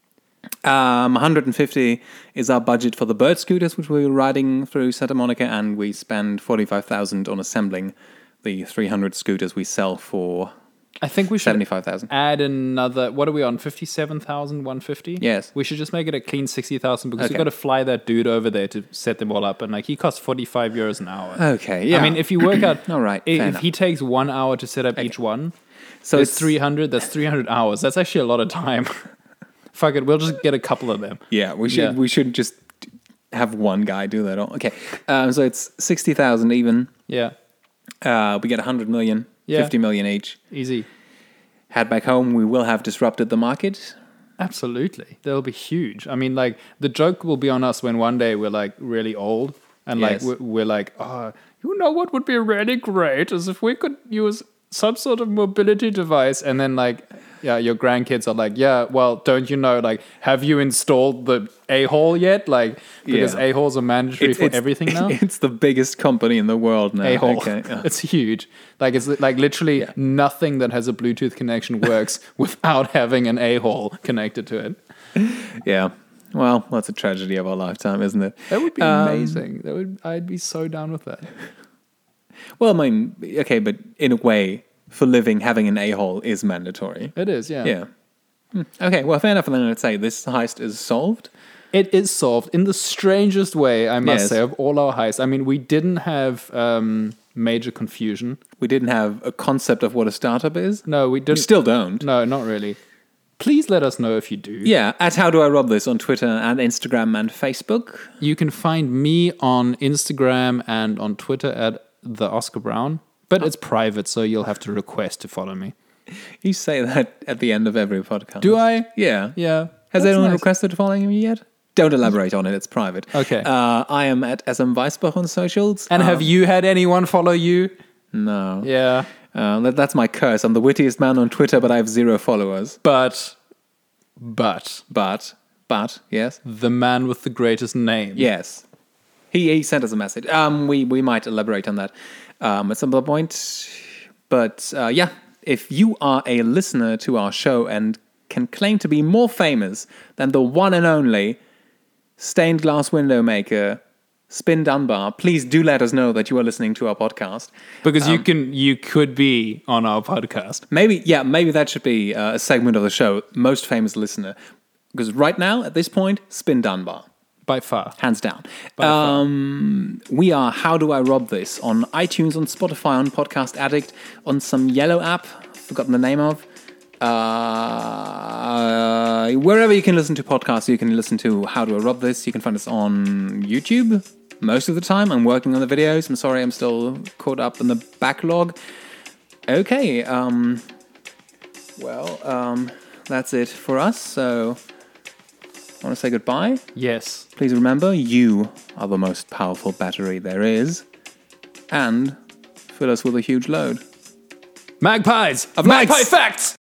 150 is our budget for the bird scooters, which we were riding through Santa Monica, and we spend 45,000 on assembling the 300 scooters we sell for I think we should 75,000. add another. What are we on? 57,150. Yes. We should just make it a clean 60,000 because Okay. we've got to fly that dude over there to set them all up, and like he costs 45 euros an hour. Okay, yeah. I mean, if you work out, All right, fair if enough. he takes 1 hour to set up each one, So it's it's 300. That's 300 hours. That's actually a lot of time. Fuck it, we'll just get a couple of them. Yeah, we should Yeah. we should just have one guy do that. Okay, so it's 60,000 even. Yeah, We get 100 million, Yeah. 50 million each. easy. Head back home, we will have disrupted the market. Absolutely, they'll be huge. I mean, like the joke will be on us when one day we're like really old and like Yes. we're like, oh, you know what would be really great is if we could use some sort of mobility device, and then like, yeah, your grandkids are like, yeah, well, don't you know, like, have you installed the A-hole yet? Like, because Yeah. A-holes are mandatory for everything now. It's the biggest company in the world now. A-hole. Okay, yeah. It's huge. Like it's like literally nothing that has a Bluetooth connection works without having an A-hole connected to it. Yeah. Well, that's a tragedy of our lifetime, isn't it? That would be amazing. I'd be so down with that. Well, I mean, okay, but in a way, for living, having an a-hole is mandatory. It is, yeah. Yeah. Okay, well, fair enough. And then let's say this heist is solved. It is solved in the strangest way, I must Yes. say, of all our heists. I mean, we didn't have major confusion. We didn't have a concept of what a startup is. No, we We didn't. still don't. No, not really. Please let us know if you do. Yeah, at How Do I Rob This on Twitter and Instagram and Facebook. You can find me on Instagram and on Twitter at the Oscar Brown, but it's private, so you'll have to request to follow me. You say that at the end of every podcast. Do I? Yeah. Yeah. Has That's anyone nice. requested to follow you yet? Don't elaborate on it. It's private. Okay. I am at SM Weisbach on socials. And have you had anyone follow you? No. Yeah. That's my curse. I'm the wittiest man on Twitter, but I have 0 followers. But But, yes. the man with the greatest name. Yes. He sent us a message. We might elaborate on that at some other point. But yeah, if you are a listener to our show and can claim to be more famous than the one and only stained glass window maker Spin Dunbar, please do let us know that you are listening to our podcast. Because you could be on our podcast. Maybe that should be a segment of the show, most famous listener. Because right now, at this point, Spin Dunbar. By far. Hands down. far. We are How Do I Rob This on iTunes, on Spotify, on Podcast Addict, on some yellow app, forgotten the name of. Wherever you can listen to podcasts, you can listen to How Do I Rob This. You can find us on YouTube most of the time. I'm working on the videos. I'm sorry, I'm still caught up in the backlog. Okay, that's it for us. So I want to say goodbye. Yes. Please remember, you are the most powerful battery there is. And fill us with a huge load. Magpies! Of Magpie lights! facts!